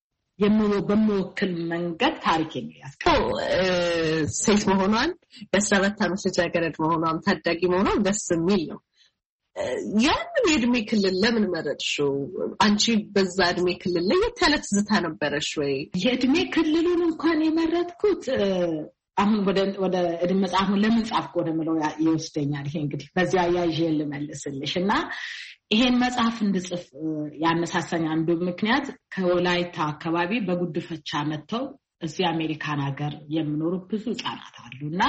በሚወክል መንገድ ታሪክ የሚያስቀው
ሴት መሆኗን የአስራ አራት ዓመት ልጃገረድ መሆኗን ታዳጊ መሆኗን ደስ የሚል ነው። ያንን የእድሜ ክልል ለምን መረጥሽው? አንቺ በዛ እድሜ ክልል ላይ የተለ ትዝታ ነበረሽ ወይ?
የእድሜ ክልሉን እንኳን የመረጥኩት አሁን ወደ ወደ እድሜ መጽሐፉን ለምን ጻፍኩ ወደምለው ይወስደኛል። ይሄ እንግዲህ በዚያ ያይዤ ልመልስልሽ እና ይሄን መጽሐፍ እንድጽፍ ያነሳሳኝ አንዱ ምክንያት ከወላይታ አካባቢ በጉድፈቻ መጥተው እዚህ አሜሪካን ሀገር የሚኖሩ ብዙ ህጻናት አሉና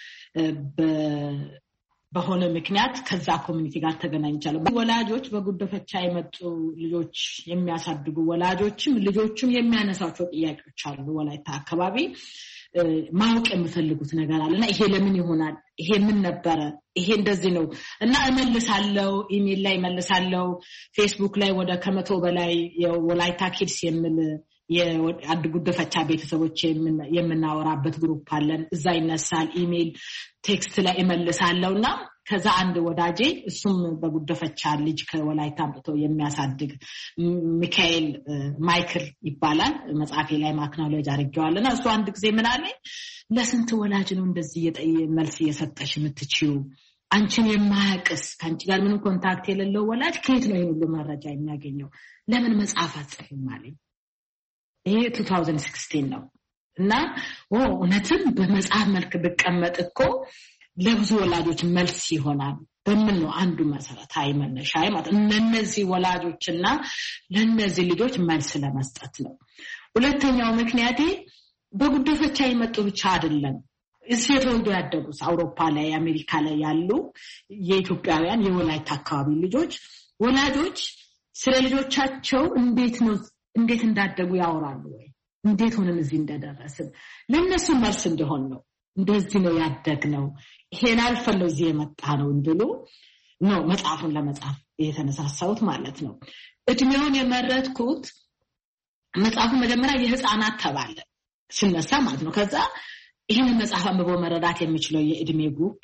በሆነ ምክንያት ከዛ ኮሚኒቲ ጋር ተገናኝቻለሁ። ወላጆች በጉድፈቻ የመጡ ልጆች የሚያሳድጉ ወላጆችም ልጆችም የሚያነሳቸው ጥያቄዎች አሉ። ወላይታ አካባቢ ማወቅ የሚፈልጉት ነገር አለና ይሄ ለምን ይሆናል? ይሄ ምን ነበረ? ይሄ እንደዚህ ነው እና እመልሳለሁ። ኢሜል ላይ እመልሳለሁ። ፌስቡክ ላይ ወደ ከመቶ በላይ የወላይታ ኪድስ የሚል የአድ ጉድፈቻ ቤተሰቦች የምናወራበት ግሩፕ አለን። እዛ ይነሳል። ኢሜል ቴክስት ላይ እመልሳለሁና ከዛ አንድ ወዳጄ እሱም በጉድፈቻ ልጅ ከወላይታ አምጥቶ የሚያሳድግ ሚካኤል ማይክል ይባላል። መጽሐፌ ላይ ማክናውሌጅ አድርጌዋለሁና እሱ አንድ ጊዜ ምን አለኝ፣ ለስንት ወላጅ ነው እንደዚህ መልስ እየሰጠሽ የምትችይው? አንቺን የማያውቅስ ከአንቺ ጋር ምንም ኮንታክት የሌለው ወላጅ ከየት ነው ይሄን ሁሉ መረጃ የሚያገኘው? ለምን መጽሐፍ አትጽፊም አለኝ። ይሄ ሁለት ሺህ ስድስት ነው እና እውነትም በመጽሐፍ መልክ ብቀመጥ እኮ ለብዙ ወላጆች መልስ ይሆናል በምን ነው አንዱ መሰረታዊ መነሻ ማለት እነዚህ ወላጆችና ለነዚህ ልጆች መልስ ለመስጠት ነው። ሁለተኛው ምክንያቴ በጉድፈቻ የመጡ ብቻ አይደለም። እዚህ ተወልደው ያደጉት አውሮፓ ላይ አሜሪካ ላይ ያሉ የኢትዮጵያውያን የወላይታ አካባቢ ልጆች ወላጆች ስለ ልጆቻቸው እንዴት ነው እንዴት እንዳደጉ ያወራሉ ወይ? እንዴት ሆነን እዚህ እንደደረስን ለነሱ መልስ እንደሆነ ነው። እንደዚህ ነው ያደግነው፣ ይሄን አልፈለው እዚህ የመጣ ነው እንድሉ ነው መጽሐፉን ለመጻፍ የተነሳሳሁት ማለት ነው። እድሜውን የመረጥኩት መጽሐፉ መጀመሪያ የህፃናት ተባለ ሲነሳ ማለት ነው። ከዛ ይሄን መጽሐፍ አንብቦ መረዳት የሚችለው የእድሜ ግሩፕ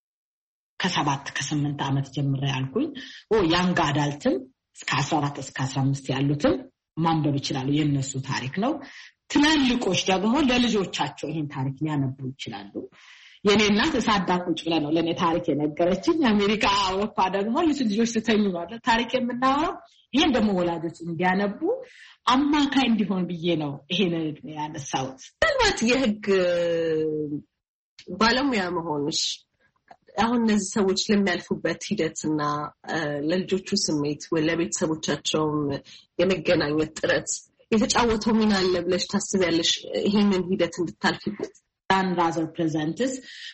ከሰባት ከስምንት ዓመት ጀምሮ ያልኩኝ ኦ ያንግ አዳልትም እስከ አስራ አራት እስከ አስራ አምስት ያሉትም ማንበብ ይችላሉ። የነሱ ታሪክ ነው። ትላልቆች ደግሞ ለልጆቻቸው ይሄን ታሪክ ሊያነቡ ይችላሉ። የኔ እናት ሳዳ ቁጭ ብላ ነው ለኔ ታሪክ የነገረችኝ። አሜሪካ አውሮፓ ደግሞ ልጆች ስተኙ ማለት ታሪክ የምናወራው ይሄን ደግሞ ወላጆች እንዲያነቡ አማካይ እንዲሆን ብዬ ነው ይሄን ያነሳሁት።
ምናልባት የህግ ባለሙያ መሆንሽ አሁን እነዚህ ሰዎች ለሚያልፉበት ሂደትና ለልጆቹ ስሜት ወይ ለቤተሰቦቻቸውም የመገናኘት ጥረት የተጫወተው ሚና አለ ብለሽ ታስቢያለሽ ይሄንን ሂደት እንድታልፊበት?
ዳን ራዘር ፕሬዘንትስ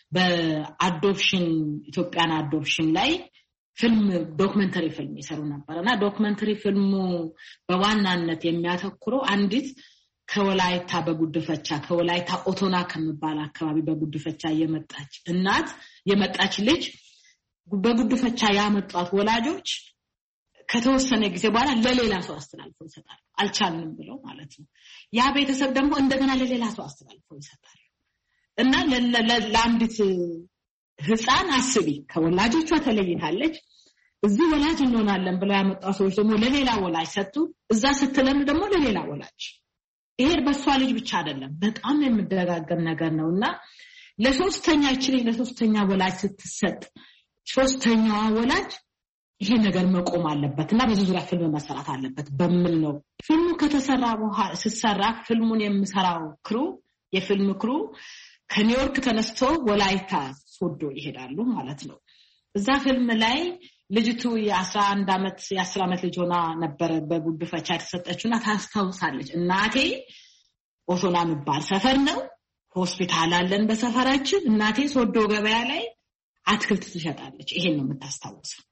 በአዶፕሽን ኢትዮጵያን አዶፕሽን ላይ ፊልም ዶክመንተሪ ፊልም ይሰሩ ነበርና ዶክመንተሪ ፊልሙ በዋናነት የሚያተኩረው አንዲት ከወላይታ በጉድፈቻ ከወላይታ ኦቶና ከመባል አካባቢ በጉድፈቻ የመጣች እናት የመጣች ልጅ በጉድፈቻ ያመጣት ወላጆች ከተወሰነ ጊዜ በኋላ ለሌላ ሰው አስተላልፈው ይሰጣሉ። አልቻልንም ብለው ማለት ነው። ያ ቤተሰብ ደግሞ እንደገና ለሌላ ሰው አስተላልፈው ይሰጣሉ እና ለአንዲት ህፃን አስቢ ከወላጆቿ ተለይታለች። እዚህ ወላጅ እንሆናለን ብለው ያመጣው ሰዎች ደግሞ ለሌላ ወላጅ ሰጡ። እዛ ስትለም ደግሞ ለሌላ ወላጅ። ይሄ በሷ ልጅ ብቻ አይደለም በጣም የሚደጋገም ነገር ነውና ለሶስተኛ እቺ ለሶስተኛ ወላጅ ስትሰጥ ሶስተኛዋ ወላጅ ይሄ ነገር መቆም አለበትና በዚህ ዙሪያ ፊልም መሰራት አለበት በሚል ነው ፊልሙ ከተሰራ በኋላ ሲሰራ ፊልሙን የሚሰራው ክሩ የፊልም ክሩ ከኒውዮርክ ተነስቶ ወላይታ ሶዶ ይሄዳሉ ማለት ነው። እዛ ፊልም ላይ ልጅቱ የአስራ አንድ አመት የአስር አመት ልጅ ሆና ነበር በጉድፈቻ የተሰጠችውና ታስታውሳለች። እናቴ ኦቶና የሚባል ሰፈር ነው ሆስፒታል አለን በሰፈራችን እናቴ ሶዶ ገበያ ላይ አትክልት ትሸጣለች። ይሄን ነው የምታስታውሰው።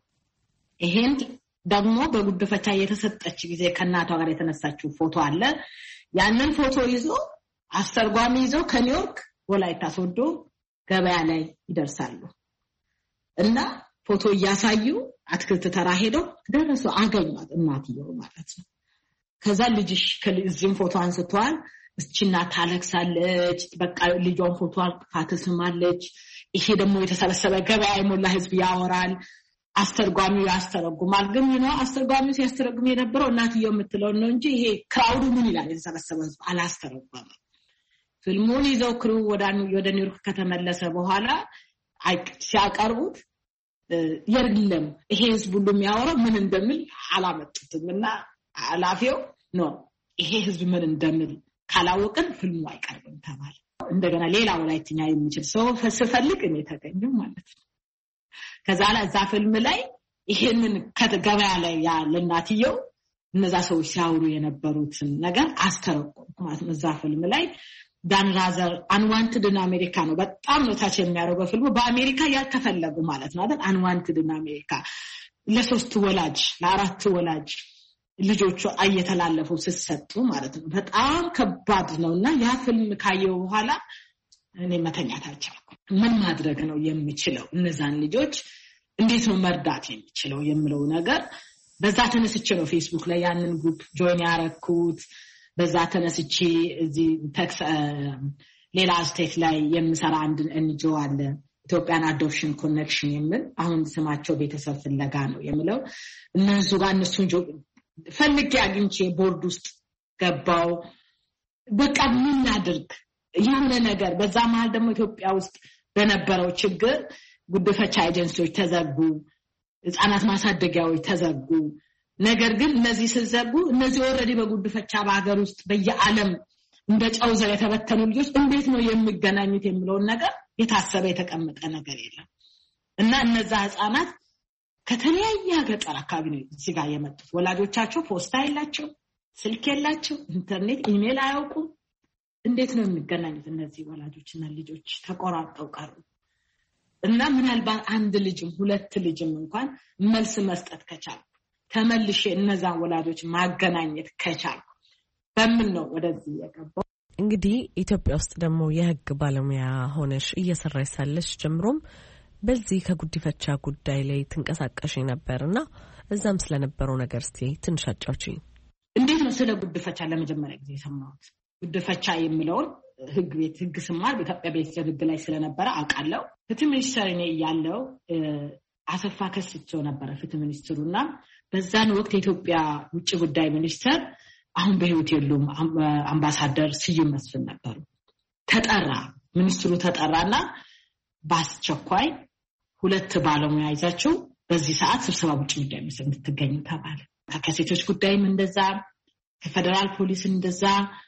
ይሄን ደግሞ በጉድፈቻ የተሰጠች ጊዜ ከናቷ ጋር የተነሳችው ፎቶ አለ። ያንን ፎቶ ይዞ አስተርጓሚ ይዞ ከኒውዮርክ ወላይታ ሶዶ ገበያ ላይ ይደርሳሉ እና ፎቶ እያሳዩ አትክልት ተራ ሄደው ደረሱ አገኟት እናትየው ማለት ነው። ከዛ ልጅሽ ከዚህም ፎቶ አንስተዋል እስቺና ታለቅሳለች። በቃ ልጇን ፎቶ አትስማለች። ይሄ ደግሞ የተሰበሰበ ገበያ የሞላ ህዝብ ያወራል። አስተርጓሚው ያስተረጉማል። ግን ነው አስተርጓሚው ሲያስተረጉም የነበረው እናትየው የምትለው ነው እንጂ ይሄ ክራውዱ ምን ይላል የተሰበሰበ ህዝብ አላስተረጓም። ፊልሙን ይዘው ክሩ ወዳኑ ወደ ኒውዮርክ ከተመለሰ በኋላ ሲያቀርቡት የለም ይሄ ህዝብ ሁሉ የሚያወራው ምን እንደሚል አላመጡትምና አላፊው ነው ይሄ ህዝብ ምን እንደሚል ካላወቅን ፊልሙ አይቀርብም ተባለ። እንደገና ሌላ ወላይትኛ የሚችል ሰው ፈስፈልግ እኔ ተገኘው ማለት ነው። ከዛ ላይ እዛ ፊልም ላይ ይሄንን ከገበያ ላይ ያለ እናትየው እነዛ ሰዎች ሲያወሩ የነበሩትን ነገር አስተረጎምኩ ማለት ነው። እዛ ፊልም ላይ ዳን ራዘር አንዋንትድ ኢን አሜሪካ ነው በጣም ነው ታች የሚያደርገው ፊልሙ በአሜሪካ ያልተፈለጉ ማለት ነው አይደል? አንዋንትድ ኢን አሜሪካ ለሶስት ወላጅ ለአራት ወላጅ ልጆቹ አየተላለፉ ሲሰጡ ማለት ነው። በጣም ከባድ ነውና ያ ፊልም ካየው በኋላ እኔ መተኛት አልቻልኩም። ምን ማድረግ ነው የሚችለው እነዛን ልጆች እንዴት ነው መርዳት የሚችለው የሚለው ነገር በዛ ተነስቼ ነው ፌስቡክ ላይ ያንን ግሩፕ ጆይን ያረኩት። በዛ ተነስቼ እዚህ ቴክስ ሌላ ስቴት ላይ የምሰራ አንድ ኤንጂኦ አለ ኢትዮጵያን አዶፕሽን ኮኔክሽን የሚል አሁን ስማቸው ቤተሰብ ፍለጋ ነው የሚለው እነሱ ጋር እነሱን ፈልጌ አግኝቼ ቦርድ ውስጥ ገባው። በቃ ምን ላድርግ የሆነ ነገር በዛ መሃል ደግሞ ኢትዮጵያ ውስጥ በነበረው ችግር ጉድፈቻ ኤጀንሲዎች ተዘጉ፣ ህፃናት ማሳደጊያዎች ተዘጉ። ነገር ግን እነዚህ ሲዘጉ እነዚህ ኦሬዲ በጉድፈቻ በአገር ውስጥ በየዓለም እንደ ጨው ዘር የተበተኑ ልጆች እንዴት ነው የሚገናኙት የሚለውን ነገር የታሰበ የተቀመጠ ነገር የለም እና እነዛ ህፃናት ከተለያየ ገጠር አካባቢ ነው እዚህ ጋር የመጡት። ወላጆቻቸው ፖስታ የላቸው፣ ስልክ የላቸው፣ ኢንተርኔት ኢሜል አያውቁም። እንዴት ነው የሚገናኙት? እነዚህ ወላጆችና ልጆች ተቆራርጠው ቀሩ እና ምናልባት አንድ ልጅም ሁለት ልጅም እንኳን መልስ መስጠት ከቻልኩ ተመልሼ እነዛን ወላጆች ማገናኘት ከቻልኩ በምን ነው ወደዚህ የገባው።
እንግዲህ ኢትዮጵያ ውስጥ ደግሞ የህግ ባለሙያ ሆነሽ እየሰራሽ ሳለሽ ጀምሮም በዚህ ከጉድፈቻ ጉዳይ ላይ ትንቀሳቀሽ ነበርና እዛም ስለነበረው ነገር እስቲ ትንሽ አጫውቺኝ።
እንዴት ነው ስለ ጉድፈቻ ለመጀመሪያ ጊዜ የሰማሁት? ጉድፈቻ የሚለውን ህግ ቤት ህግ ስማር በኢትዮጵያ ቤተሰብ ህግ ላይ ስለነበረ አውቃለሁ። ፍትህ ሚኒስትር እኔ ያለው አሰፋ ከስቸው ነበር ፍትህ ሚኒስትሩና በዛን ወቅት የኢትዮጵያ ውጭ ጉዳይ ሚኒስትር አሁን በህይወት የሉም አምባሳደር ስዩም መስፍን ነበሩ። ተጠራ ሚኒስትሩ ተጠራና በአስቸኳይ ሁለት ባለሙያ ይዛችሁ በዚህ ሰዓት ስብሰባ ውጭ ጉዳይ ሚኒስትር እንድትገኙ ተባለ። ከሴቶች ጉዳይም እንደዛ ከፌደራል ፖሊስ እንደዛ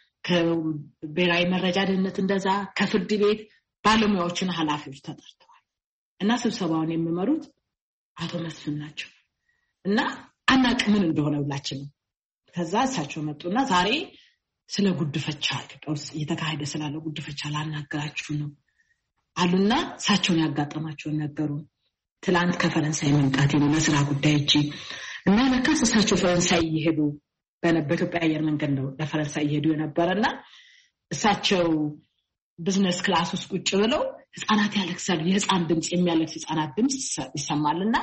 ከብሔራዊ መረጃ ደህንነት እንደዛ ከፍርድ ቤት ባለሙያዎችና ኃላፊዎች ተጠርተዋል እና ስብሰባውን የሚመሩት አቶ መስፍን ናቸው እና አናውቅ ምን እንደሆነ ሁላችንም ከዛ እሳቸው መጡና ዛሬ ስለ ጉድፈቻ ኢትዮጵያውስ እየተካሄደ ስላለው ጉድፈቻ ላናገራችሁ ነው አሉና እሳቸውን ያጋጠማቸውን ነገሩ። ትላንት ከፈረንሳይ መምጣት ነው ለስራ ጉዳይ እጂ እና ለካስ እሳቸው ፈረንሳይ ይሄዱ በኢትዮጵያ አየር መንገድ ነው ለፈረንሳይ ይሄዱ የነበረና እሳቸው ቢዝነስ ክላስ ውስጥ ቁጭ ብለው ህፃናት ያለቅሳሉ። የህፃን ድምጽ የሚያለቅስ ህፃናት ድምጽ ይሰማልና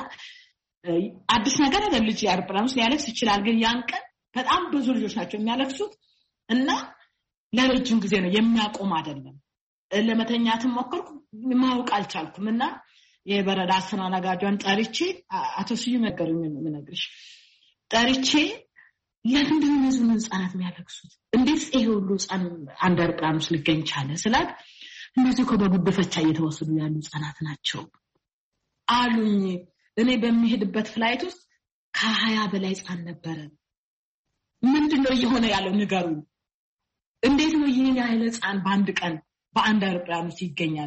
አዲስ ነገር አይደለም። ልጅ አውሮፕላን ውስጥ ሊያለቅስ ይችላል። ግን ያን ቀን በጣም ብዙ ልጆች ናቸው የሚያለቅሱት እና ለረጅም ጊዜ ነው የሚያቆም አይደለም። ለመተኛት ሞከርኩ ማውቅ አልቻልኩም እና የበረዳ አስተናጋጇን ጠርቼ አቶ ስዩ ነገሩኝ ምን ነግርሽ ጠርቼ ለምንድን ነው እነዚህ ህፃናት የሚያለቅሱት? እንዴት ይሄ ሁሉ ህፃን አንድ አውሮፕላን ውስጥ ሊገኝ ቻለ ስላት እነዚህ እኮ በጉድፈቻ እየተወሰዱ ያሉ ህፃናት ናቸው አሉኝ። እኔ በሚሄድበት ፍላይት ውስጥ ከሀያ በላይ ህፃን ነበረ። ምንድነው እየሆነ ያለው ንገሩ? እንዴት ነው ይሄን ያህል ህፃን በአንድ ቀን በአንድ አውሮፕላን ውስጥ ይገኛል?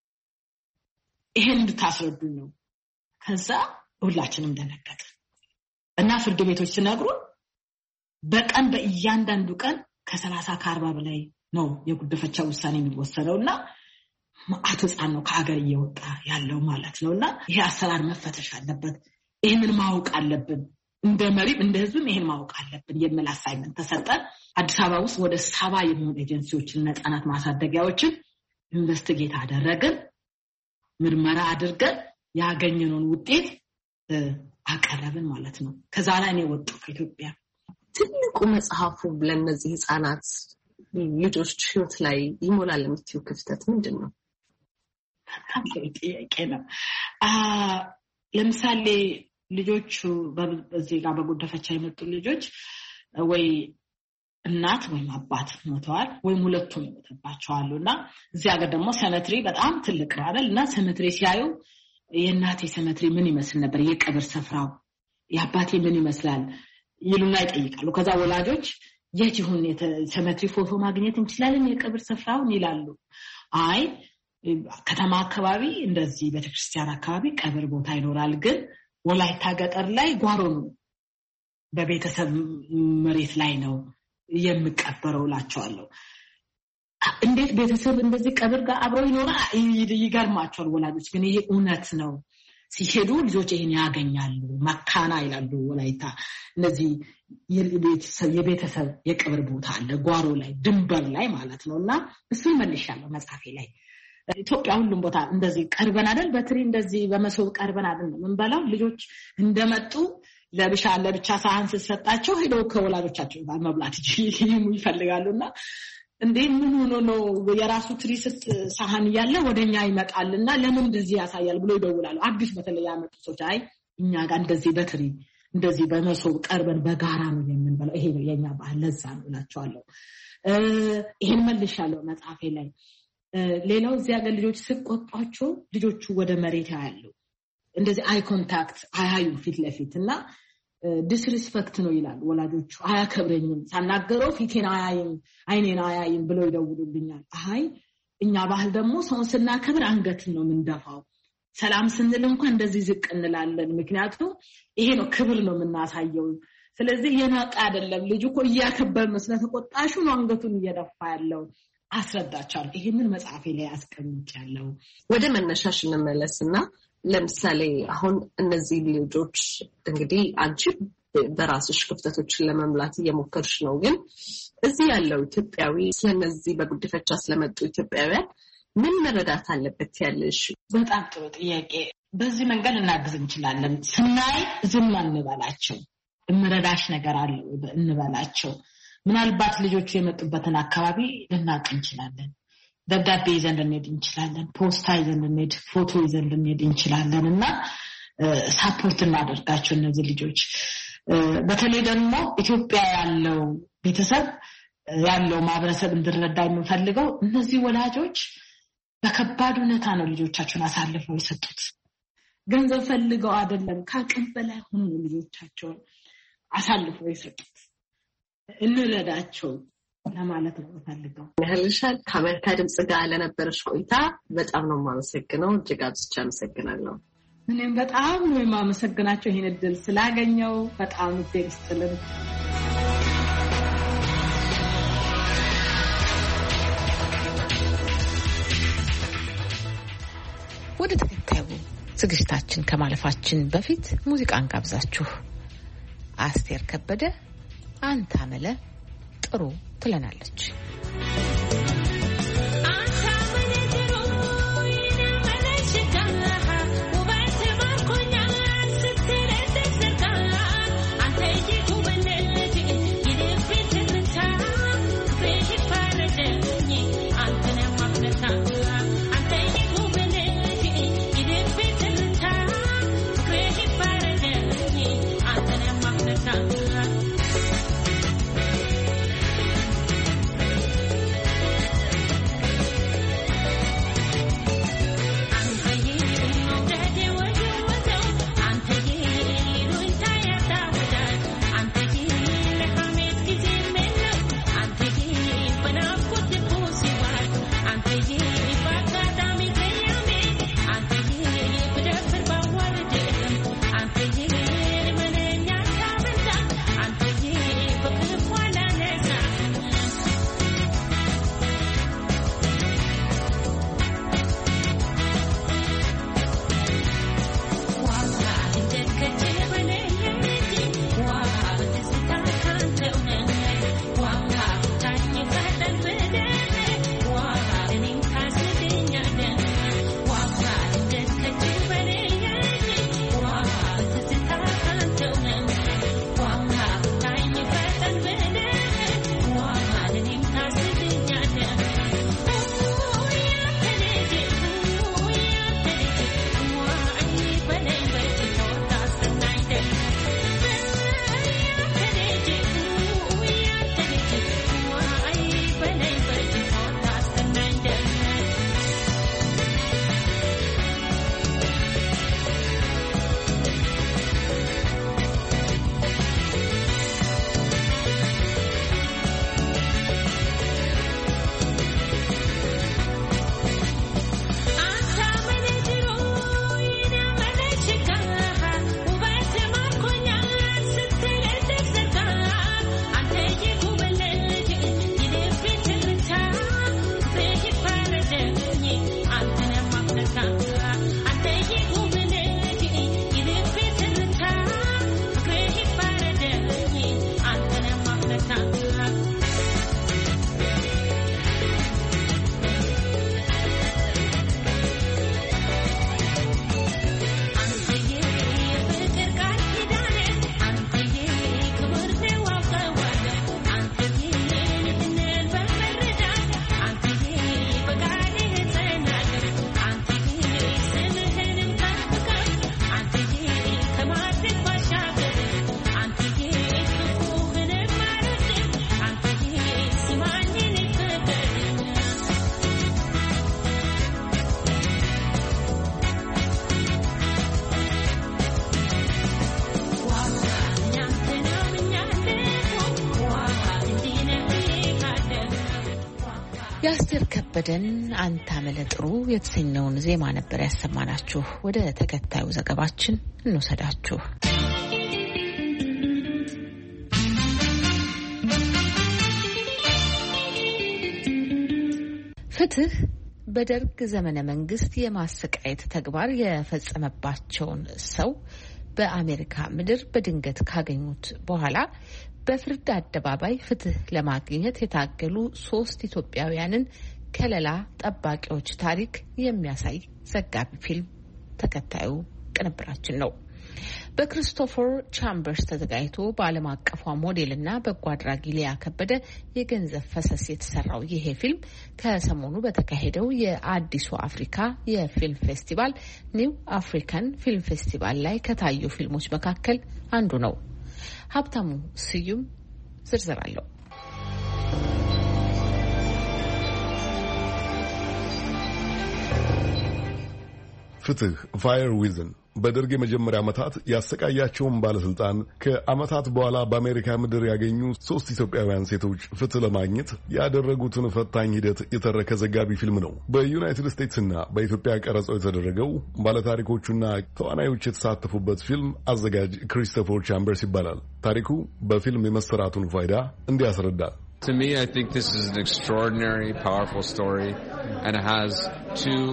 ይሄን እንድታስረዱኝ ነው። ከዛ ሁላችንም ደነገጥን እና ፍርድ ቤቶች ሲነግሩ በቀን በእያንዳንዱ ቀን ከሰላሳ ከአርባ በላይ ነው የጉድፈቻ ውሳኔ የሚወሰነውና ማአት ህፃን ነው ከሀገር እየወጣ ያለው ማለት ነውና ይሄ አሰራር መፈተሽ አለበት። ይሄንን ማወቅ አለብን። እንደ መሪም እንደ ህዝብም ይሄን ማወቅ አለብን የሚል አሳይመንት ተሰጠን። አዲስ አበባ ውስጥ ወደ ሰባ የሚሆኑ ኤጀንሲዎችን ህፃናት ማሳደጊያዎችን ኢንቨስቲጌት አደረግን። ምርመራ አድርገን ያገኘነውን ውጤት አቀረብን ማለት ነው። ከዛ ላይ ነው ወጣው ከኢትዮጵያ
ትልቁ መጽሐፉ ለነዚህ ህፃናት ልጆች ህይወት ላይ ይሞላል የምትዩ ክፍተት ምንድነው?
በጣም ጥያቄ ነው። አ ለምሳሌ ልጆቹ በዚህ ጋር በጉድፈቻ የመጡ ልጆች ወይ እናት ወይ አባት ሞተዋል ወይም ሁለቱም ሞተባቸዋልና እዚህ ሀገር ደግሞ ሰመትሪ በጣም ትልቅ ነው አይደል? እና ሰመትሪ ሲያዩ የእናቴ ሰመትሪ ምን ይመስል ነበር፣ የቀብር ስፍራው የአባቴ ምን ይመስላል ይሉና ይጠይቃሉ። ከዛ ወላጆች የት ይሁን ሰመትሪ ፎቶ ማግኘት እንችላለን የቀብር ስፍራውን ይላሉ። አይ ከተማ አካባቢ እንደዚህ ቤተክርስቲያን አካባቢ ቀብር ቦታ ይኖራል፣ ግን ወላይታ ገጠር ላይ ጓሮ ነው በቤተሰብ መሬት ላይ ነው የሚቀበረው ላቸዋለሁ። እንዴት ቤተሰብ እንደዚህ ቀብር ጋር አብረው ይኖራል? ይገርማቸዋል ወላጆች። ግን ይሄ እውነት ነው። ሲሄዱ ልጆች ይሄን ያገኛሉ። መካና ይላሉ ወላይታ። እነዚህ የቤተሰብ የቀብር ቦታ አለ ጓሮ ላይ ድንበር ላይ ማለት ነውና እሱ መልሻለሁ መጽሐፌ ላይ። ኢትዮጵያ ሁሉም ቦታ እንደዚህ ቀርበን አይደል በትሪ እንደዚህ በመሶብ ቀርበን አይደል ምንበላው። ልጆች እንደመጡ ለብቻ ለብቻ ሳህን ሲሰጣቸው ሄደው ከወላጆቻቸው ጋር መብላት ይፈልጋሉና እንዴ ምን ሆኖ ነው የራሱ ትሪ ስት ሳህን ያለ ወደኛ ይመጣልና ለምን እንደዚህ ያሳያል ብሎ ይደውላሉ። አዲስ በተለይ ያመጡ ሰዎች አይ እኛ ጋር እንደዚህ በትሪ እንደዚህ በመሶብ ቀርበን በጋራ ነው የምንበላው፣ ይሄ ነው የኛ ባህል፣ ለዛ ነው እላቸዋለሁ። ይሄን መልሻለሁ መጽሐፌ ላይ። ሌላው እዚህ ሀገር ልጆች ሲቆጣቸው ልጆቹ ወደ መሬት ያያሉ። እንደዚህ አይ ኮንታክት አያዩ ፊት ለፊት እና ዲስሪስፔክት ነው ይላሉ ወላጆቹ። አያከብረኝም፣ ሳናገረው ፊቴን አያይም አይኔን አያይም ብለው ይደውሉልኛል። አይ እኛ ባህል ደግሞ ሰውን ስናከብር አንገትን ነው የምንደፋው፣ ሰላም ስንል እንኳን እንደዚህ ዝቅ እንላለን። ምክንያቱም ይሄ ነው ክብር ነው የምናሳየው። ስለዚህ የናቀ አይደለም ልጅ እኮ እያከበር ነው ስለተቆጣሹ ነው አንገቱን እየደፋ ያለው አስረዳቻለሁ። ይሄንን መጽሐፌ ላይ አስቀምጫለሁ።
ወደ መነሻሽ እንመለስና ለምሳሌ አሁን እነዚህ ልጆች እንግዲህ አንቺ በራስሽ ክፍተቶችን ለመምላት እየሞከርሽ ነው፣ ግን እዚህ ያለው ኢትዮጵያዊ ስለነዚህ በጉድፈቻ ስለመጡ ኢትዮጵያውያን ምን መረዳት አለበት ያለሽ?
በጣም ጥሩ ጥያቄ። በዚህ መንገድ እናግዝ እንችላለን። ስናይ ዝም አንበላቸው፣ እንረዳሽ ነገር አለ እንበላቸው። ምናልባት ልጆቹ የመጡበትን አካባቢ ልናውቅ እንችላለን። ደብዳቤ ይዘን ልንሄድ እንችላለን፣ ፖስታ ይዘን ልንሄድ፣ ፎቶ ይዘን ልንሄድ እንችላለን እና ሳፖርት እናደርጋቸው እነዚህ ልጆች። በተለይ ደግሞ ኢትዮጵያ ያለው ቤተሰብ ያለው ማህበረሰብ እንድረዳ የምንፈልገው እነዚህ ወላጆች በከባድ ሁኔታ ነው ልጆቻቸውን አሳልፈው የሰጡት። ገንዘብ ፈልገው አይደለም፣ ከአቅም በላይ ሆኖ ልጆቻቸውን አሳልፈው የሰጡት። እንረዳቸው ለማለት ነው ፈልገው።
ያህልሻል። ከአሜሪካ ድምጽ ጋር ለነበረሽ ቆይታ በጣም ነው የማመሰግነው። እጅግ አብዝቼ አመሰግናለሁ።
እኔም በጣም ነው የማመሰግናቸው ይሄን እድል ስላገኘው። በጣም እግዜር ይስጥልን።
ዝግጅታችን ከማለፋችን በፊት ሙዚቃን ጋብዛችሁ አስቴር ከበደ አንተ አመለ ጥሩ ትለናለች። የአስቴር ከበደን አንተ አመለ ጥሩ የተሰኘውን ዜማ ነበር ያሰማናችሁ። ወደ ተከታዩ ዘገባችን እንወሰዳችሁ። ፍትህ በደርግ ዘመነ መንግስት የማሰቃየት ተግባር የፈጸመባቸውን ሰው በአሜሪካ ምድር በድንገት ካገኙት በኋላ በፍርድ አደባባይ ፍትህ ለማግኘት የታገሉ ሶስት ኢትዮጵያውያንን ከለላ ጠባቂዎች ታሪክ የሚያሳይ ዘጋቢ ፊልም ተከታዩ ቅንብራችን ነው። በክሪስቶፈር ቻምበርስ ተዘጋጅቶ በዓለም አቀፏ ሞዴልና በጎ አድራጊ ሊያ ከበደ የገንዘብ ፈሰስ የተሰራው ይሄ ፊልም ከሰሞኑ በተካሄደው የአዲሱ አፍሪካ የፊልም ፌስቲቫል ኒው አፍሪካን ፊልም ፌስቲቫል ላይ ከታዩ ፊልሞች መካከል አንዱ ነው። ሀብታሙ ስዩም ዝርዝር አለው።
ፍትህ ፋየር ዊዝን በደርግ የመጀመሪያ ዓመታት ያሰቃያቸውን ባለስልጣን ከዓመታት በኋላ በአሜሪካ ምድር ያገኙ ሶስት ኢትዮጵያውያን ሴቶች ፍትህ ለማግኘት ያደረጉትን ፈታኝ ሂደት የተረከ ዘጋቢ ፊልም ነው። በዩናይትድ ስቴትስና በኢትዮጵያ ቀረጸው የተደረገው ባለታሪኮቹና ተዋናዮች የተሳተፉበት ፊልም አዘጋጅ ክሪስቶፈር ቻምበርስ ይባላል። ታሪኩ በፊልም የመሰራቱን ፋይዳ እንዲህ ያስረዳል።
To me, I think this is an extraordinary, powerful story, and it has two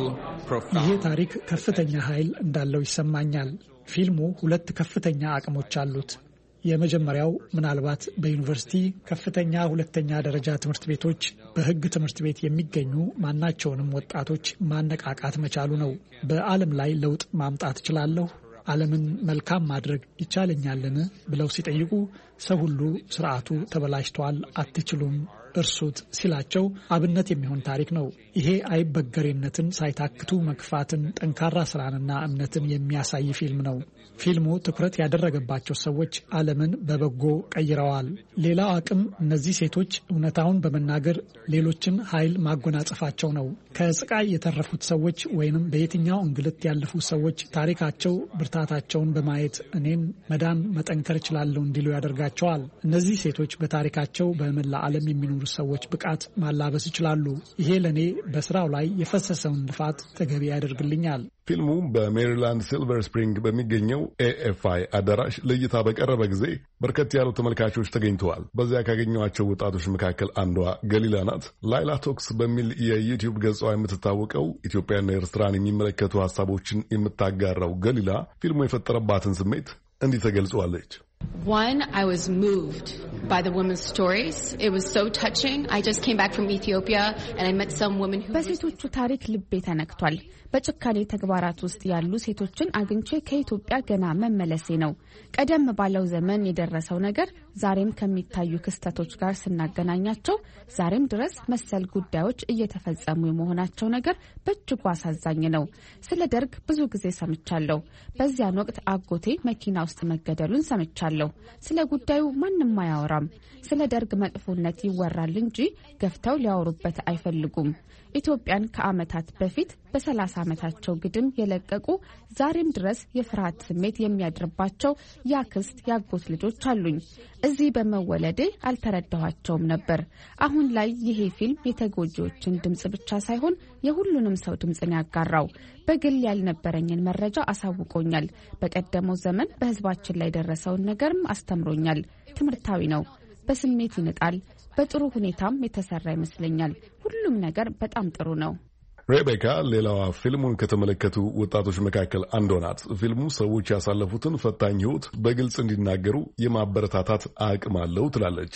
ይሄ ታሪክ ከፍተኛ ኃይል እንዳለው ይሰማኛል። ፊልሙ ሁለት ከፍተኛ አቅሞች አሉት። የመጀመሪያው ምናልባት በዩኒቨርሲቲ ከፍተኛ ሁለተኛ ደረጃ ትምህርት ቤቶች በሕግ ትምህርት ቤት የሚገኙ ማናቸውንም ወጣቶች ማነቃቃት መቻሉ ነው። በዓለም ላይ ለውጥ ማምጣት እችላለሁ፣ ዓለምን መልካም ማድረግ ይቻለኛልን ብለው ሲጠይቁ ሰው ሁሉ ስርዓቱ ተበላሽቷል፣ አትችሉም፣ እርሱት ሲላቸው አብነት የሚሆን ታሪክ ነው። ይሄ አይበገሬነትን፣ ሳይታክቱ መግፋትን፣ ጠንካራ ስራንና እምነትን የሚያሳይ ፊልም ነው። ፊልሙ ትኩረት ያደረገባቸው ሰዎች ዓለምን በበጎ ቀይረዋል። ሌላው አቅም እነዚህ ሴቶች እውነታውን በመናገር ሌሎችን ኃይል ማጎናጸፋቸው ነው። ከስቃይ የተረፉት ሰዎች ወይንም በየትኛው እንግልት ያለፉ ሰዎች ታሪካቸው ብርታታቸውን በማየት እኔን መዳን መጠንከር እችላለሁ እንዲሉ ያደርጋቸዋል። እነዚህ ሴቶች በታሪካቸው በመላ ዓለም የሚኖሩ ሰዎች ብቃት ማላበስ ይችላሉ። ይሄ ለኔ በስራው ላይ የፈሰሰውን ልፋት ተገቢ ያደርግልኛል።
ፊልሙ በሜሪላንድ ሲልቨር ስፕሪንግ በሚገኘው ኤኤፍአይ አዳራሽ ለእይታ በቀረበ ጊዜ በርከት ያሉ ተመልካቾች ተገኝተዋል። በዚያ ካገኘኋቸው ወጣቶች መካከል አንዷ ገሊላ ናት። ላይላ ቶክስ በሚል የዩቲዩብ ገጿ የምትታወቀው ኢትዮጵያና ኤርትራን የሚመለከቱ ሀሳቦችን የምታጋራው ገሊላ ፊልሙ የፈጠረባትን ስሜት እንዲህ ተገልጸዋለች።
One, I was moved by the women's stories. It was so touching. I just came back from Ethiopia and I met some women who
በሴቶቹ ታሪክ ልቤ ተነክቷል። በጭካኔ ተግባራት ውስጥ ያሉ ሴቶችን አግኝቼ ከኢትዮጵያ ገና መመለሴ ነው። ቀደም ባለው ዘመን የደረሰው ነገር ዛሬም ከሚታዩ ክስተቶች ጋር ስናገናኛቸው ዛሬም ድረስ መሰል ጉዳዮች እየተፈጸሙ የመሆናቸው ነገር በእጅጉ አሳዛኝ ነው። ስለ ደርግ ብዙ ጊዜ ሰምቻለሁ። በዚያን ወቅት አጎቴ መኪና ውስጥ መገደሉን ሰምቻለሁ። ስለ ጉዳዩ ማንም አያወራም። ስለ ደርግ መጥፎነት ይወራል እንጂ ገፍተው ሊያወሩበት አይፈልጉም። ኢትዮጵያን ከዓመታት በፊት በሰላሳ ዓመታቸው ግድም የለቀቁ ዛሬም ድረስ የፍርሃት ስሜት የሚያድርባቸው ያክስት ያጎት ልጆች አሉኝ። እዚህ በመወለዴ አልተረዳኋቸውም ነበር። አሁን ላይ ይሄ ፊልም የተጎጂዎችን ድምጽ ብቻ ሳይሆን የሁሉንም ሰው ድምጽን ያጋራው። በግል ያልነበረኝን መረጃ አሳውቆኛል። በቀደመው ዘመን በሕዝባችን ላይ ደረሰውን ነገርም አስተምሮኛል። ትምህርታዊ ነው። በስሜት ይንጣል። በጥሩ ሁኔታም የተሰራ ይመስለኛል። ሁሉም ነገር በጣም ጥሩ ነው።
ሬቤካ ሌላዋ ፊልሙን ከተመለከቱ ወጣቶች መካከል አንዷ ናት። ፊልሙ ሰዎች ያሳለፉትን ፈታኝ ሕይወት በግልጽ እንዲናገሩ የማበረታታት አቅም አለው ትላለች።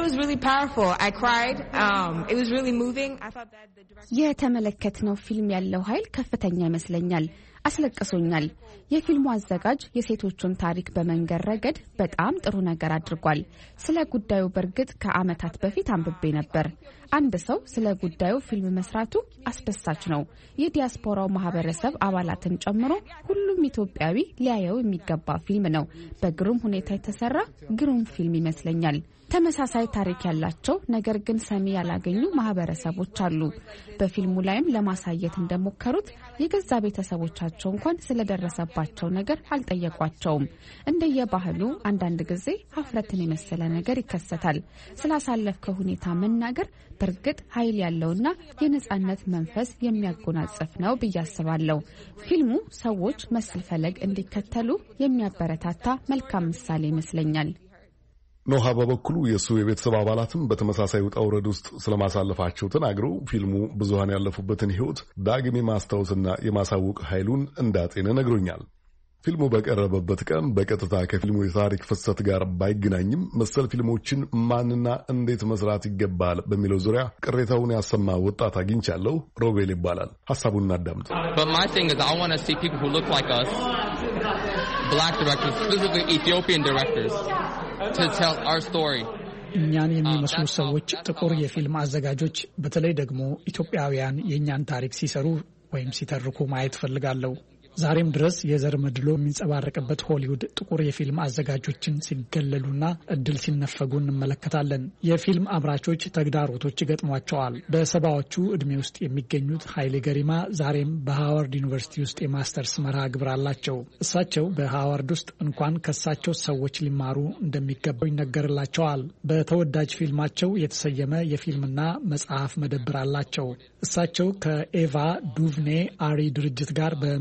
የተመለከትነው ፊልም ያለው ኃይል ከፍተኛ ይመስለኛል። አስለቅሶኛል። የፊልሙ አዘጋጅ የሴቶቹን ታሪክ በመንገር ረገድ በጣም ጥሩ ነገር አድርጓል። ስለ ጉዳዩ በእርግጥ ከዓመታት በፊት አንብቤ ነበር። አንድ ሰው ስለ ጉዳዩ ፊልም መስራቱ አስደሳች ነው። የዲያስፖራው ማህበረሰብ አባላትን ጨምሮ ሁሉም ኢትዮጵያዊ ሊያየው የሚገባ ፊልም ነው። በግሩም ሁኔታ የተሰራ ግሩም ፊልም ይመስለኛል። ተመሳሳይ ታሪክ ያላቸው ነገር ግን ሰሚ ያላገኙ ማህበረሰቦች አሉ። በፊልሙ ላይም ለማሳየት እንደሞከሩት የገዛ ቤተሰቦቻቸው እንኳን ስለደረሰባቸው ነገር አልጠየቋቸውም። እንደየባህሉ አንዳንድ ጊዜ ሀፍረትን የመሰለ ነገር ይከሰታል። ስላሳለፍከው ሁኔታ መናገር በእርግጥ ኃይል ያለውና የነጻነት መንፈስ የሚያጎናጽፍ ነው ብዬ አስባለሁ። ፊልሙ ሰዎች መሰል ፈለግ እንዲከተሉ የሚያበረታታ መልካም ምሳሌ ይመስለኛል።
ኖሃ በበኩሉ የእሱ የቤተሰብ አባላትም በተመሳሳይ ውጣ ውረድ ውስጥ ስለማሳለፋቸው ተናግረው ፊልሙ ብዙሃን ያለፉበትን ሕይወት ዳግም የማስታወስና የማሳወቅ ኃይሉን እንዳጤነ ነግሮኛል። ፊልሙ በቀረበበት ቀን በቀጥታ ከፊልሙ የታሪክ ፍሰት ጋር ባይገናኝም መሰል ፊልሞችን ማንና እንዴት መስራት ይገባል በሚለው ዙሪያ ቅሬታውን ያሰማ ወጣት አግኝቻለሁ። ሮቤል ይባላል። ሐሳቡን እናዳምጥ።
to tell our story.
እኛን የሚመስሉ ሰዎች ጥቁር የፊልም አዘጋጆች በተለይ ደግሞ ኢትዮጵያውያን የእኛን ታሪክ ሲሰሩ ወይም ሲተርኩ ማየት ፈልጋለሁ። ዛሬም ድረስ የዘር መድሎ የሚንጸባረቅበት ሆሊውድ ጥቁር የፊልም አዘጋጆችን ሲገለሉና እድል ሲነፈጉ እንመለከታለን። የፊልም አምራቾች ተግዳሮቶች ይገጥሟቸዋል። በሰባዎቹ ዕድሜ ውስጥ የሚገኙት ኃይሌ ገሪማ ዛሬም በሃዋርድ ዩኒቨርሲቲ ውስጥ የማስተርስ መርሃ ግብር አላቸው። እሳቸው በሃዋርድ ውስጥ እንኳን ከሳቸው ሰዎች ሊማሩ እንደሚገባው ይነገርላቸዋል። በተወዳጅ ፊልማቸው የተሰየመ የፊልምና መጽሐፍ መደብር አላቸው። እሳቸው ከኤቫ ዱቭኔ አሪ ድርጅት ጋር በመተባበር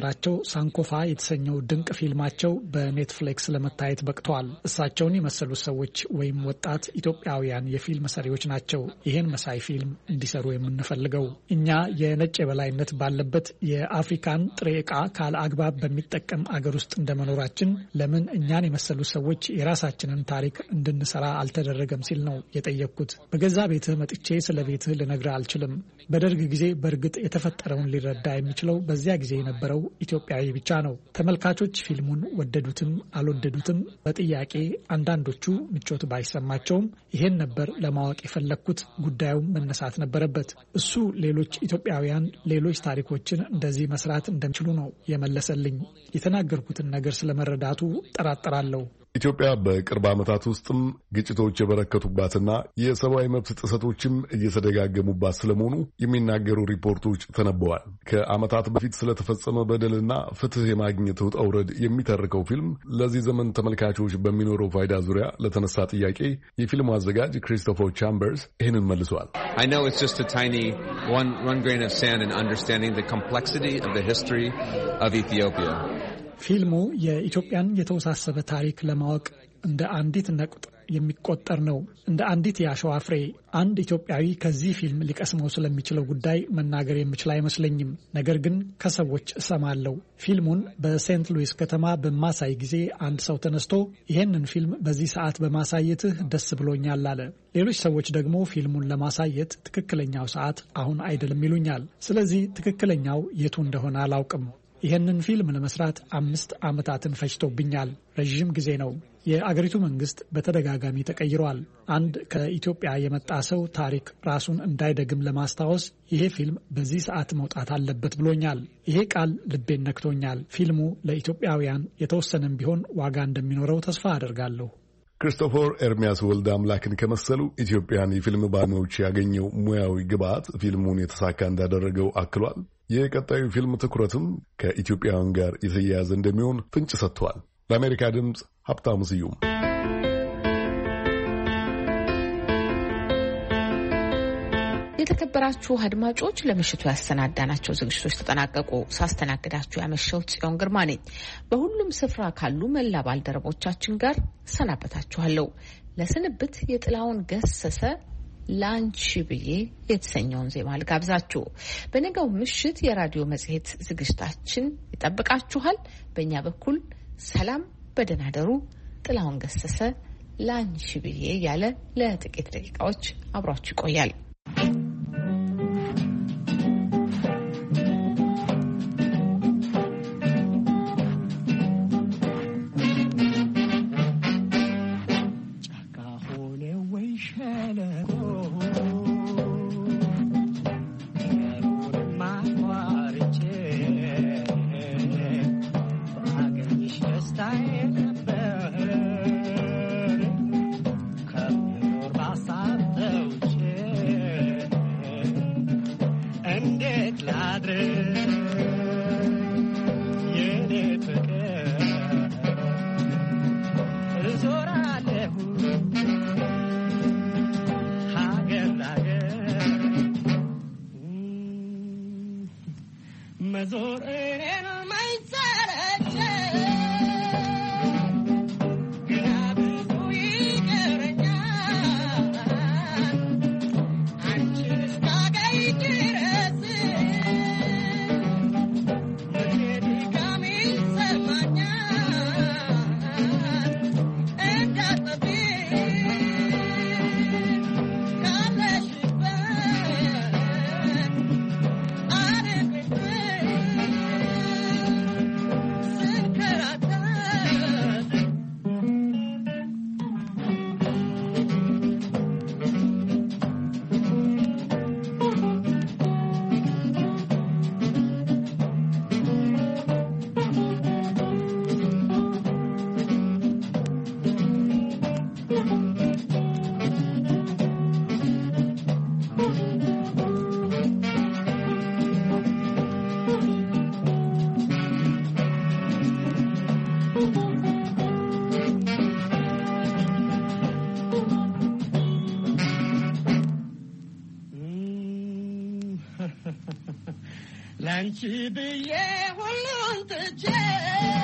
በመተባበራቸው ሳንኮፋ የተሰኘው ድንቅ ፊልማቸው በኔትፍሊክስ ለመታየት በቅቷል። እሳቸውን የመሰሉ ሰዎች ወይም ወጣት ኢትዮጵያውያን የፊልም ሰሪዎች ናቸው ይህን መሳይ ፊልም እንዲሰሩ የምንፈልገው። እኛ የነጭ የበላይነት ባለበት የአፍሪካን ጥሬ ዕቃ ካለ አግባብ በሚጠቀም አገር ውስጥ እንደመኖራችን ለምን እኛን የመሰሉ ሰዎች የራሳችንን ታሪክ እንድንሰራ አልተደረገም ሲል ነው የጠየቅኩት። በገዛ ቤትህ መጥቼ ስለ ቤትህ ልነግርህ አልችልም። በደርግ ጊዜ በእርግጥ የተፈጠረውን ሊረዳ የሚችለው በዚያ ጊዜ የነበረው ኢትዮጵያዊ ብቻ ነው። ተመልካቾች ፊልሙን ወደዱትም አልወደዱትም በጥያቄ አንዳንዶቹ ምቾት ባይሰማቸውም ይሄን ነበር ለማወቅ የፈለግኩት። ጉዳዩም መነሳት ነበረበት። እሱ ሌሎች ኢትዮጵያውያን ሌሎች ታሪኮችን እንደዚህ መስራት እንደሚችሉ ነው የመለሰልኝ። የተናገርኩትን ነገር ስለመረዳቱ ጠራጠራለሁ።
ኢትዮጵያ በቅርብ ዓመታት ውስጥም ግጭቶች የበረከቱባትና የሰብአዊ መብት ጥሰቶችም እየተደጋገሙባት ስለመሆኑ የሚናገሩ ሪፖርቶች ተነበዋል። ከዓመታት በፊት ስለተፈጸመ በደልና ፍትህ የማግኘት ውጣ ውረድ የሚተርከው ፊልም ለዚህ ዘመን ተመልካቾች በሚኖረው ፋይዳ ዙሪያ ለተነሳ ጥያቄ የፊልሙ አዘጋጅ ክሪስቶፈር ቻምበርስ ይህንን መልሰዋል።
I know it's just a tiny one one grain of sand in understanding the complexity of the history of Ethiopia.
ፊልሙ የኢትዮጵያን የተወሳሰበ ታሪክ ለማወቅ እንደ አንዲት ነቁጥ የሚቆጠር ነው። እንደ አንዲት የአሸዋ ፍሬ አንድ ኢትዮጵያዊ ከዚህ ፊልም ሊቀስመው ስለሚችለው ጉዳይ መናገር የምችል አይመስለኝም። ነገር ግን ከሰዎች እሰማለሁ። ፊልሙን በሴንት ሉዊስ ከተማ በማሳይ ጊዜ አንድ ሰው ተነስቶ ይሄንን ፊልም በዚህ ሰዓት በማሳየትህ ደስ ብሎኛል አለ። ሌሎች ሰዎች ደግሞ ፊልሙን ለማሳየት ትክክለኛው ሰዓት አሁን አይደለም ይሉኛል። ስለዚህ ትክክለኛው የቱ እንደሆነ አላውቅም። ይህንን ፊልም ለመስራት አምስት ዓመታትን ፈጅቶብኛል። ረዥም ጊዜ ነው። የአገሪቱ መንግስት በተደጋጋሚ ተቀይሯል። አንድ ከኢትዮጵያ የመጣ ሰው ታሪክ ራሱን እንዳይደግም ለማስታወስ ይሄ ፊልም በዚህ ሰዓት መውጣት አለበት ብሎኛል። ይሄ ቃል ልቤን ነክቶኛል። ፊልሙ ለኢትዮጵያውያን የተወሰነም ቢሆን ዋጋ እንደሚኖረው ተስፋ አደርጋለሁ።
ክሪስቶፈር ኤርሚያስ ወልደ አምላክን ከመሰሉ ኢትዮጵያን የፊልም ባለሙያዎች ያገኘው ሙያዊ ግብዓት ፊልሙን የተሳካ እንዳደረገው አክሏል። የቀጣዩ ፊልም ትኩረትም ከኢትዮጵያውያን ጋር የተያያዘ እንደሚሆን ፍንጭ ሰጥቷል። ለአሜሪካ ድምፅ ሀብታሙ ስዩም።
የተከበራችሁ አድማጮች ለምሽቱ ያሰናዳናቸው ዝግጅቶች ተጠናቀቁ። ሳስተናግዳችሁ ያመሸው ጽዮን ግርማ ነኝ። በሁሉም ስፍራ ካሉ መላ ባልደረቦቻችን ጋር ሰናበታችኋለሁ። ለስንብት የጥላውን ገሰሰ ላንቺ ብዬ የተሰኘውን ዜማ ልጋብዛችሁ። በነገው ምሽት የራዲዮ መጽሔት ዝግጅታችን ይጠብቃችኋል። በእኛ በኩል ሰላም፣ በደህና ደሩ። ጥላውን ገሰሰ ላንቺ ብዬ ያለ ለጥቂት ደቂቃዎች አብሯችሁ ይቆያል።
ላንቺ ብዬ ሁሉን ትቼ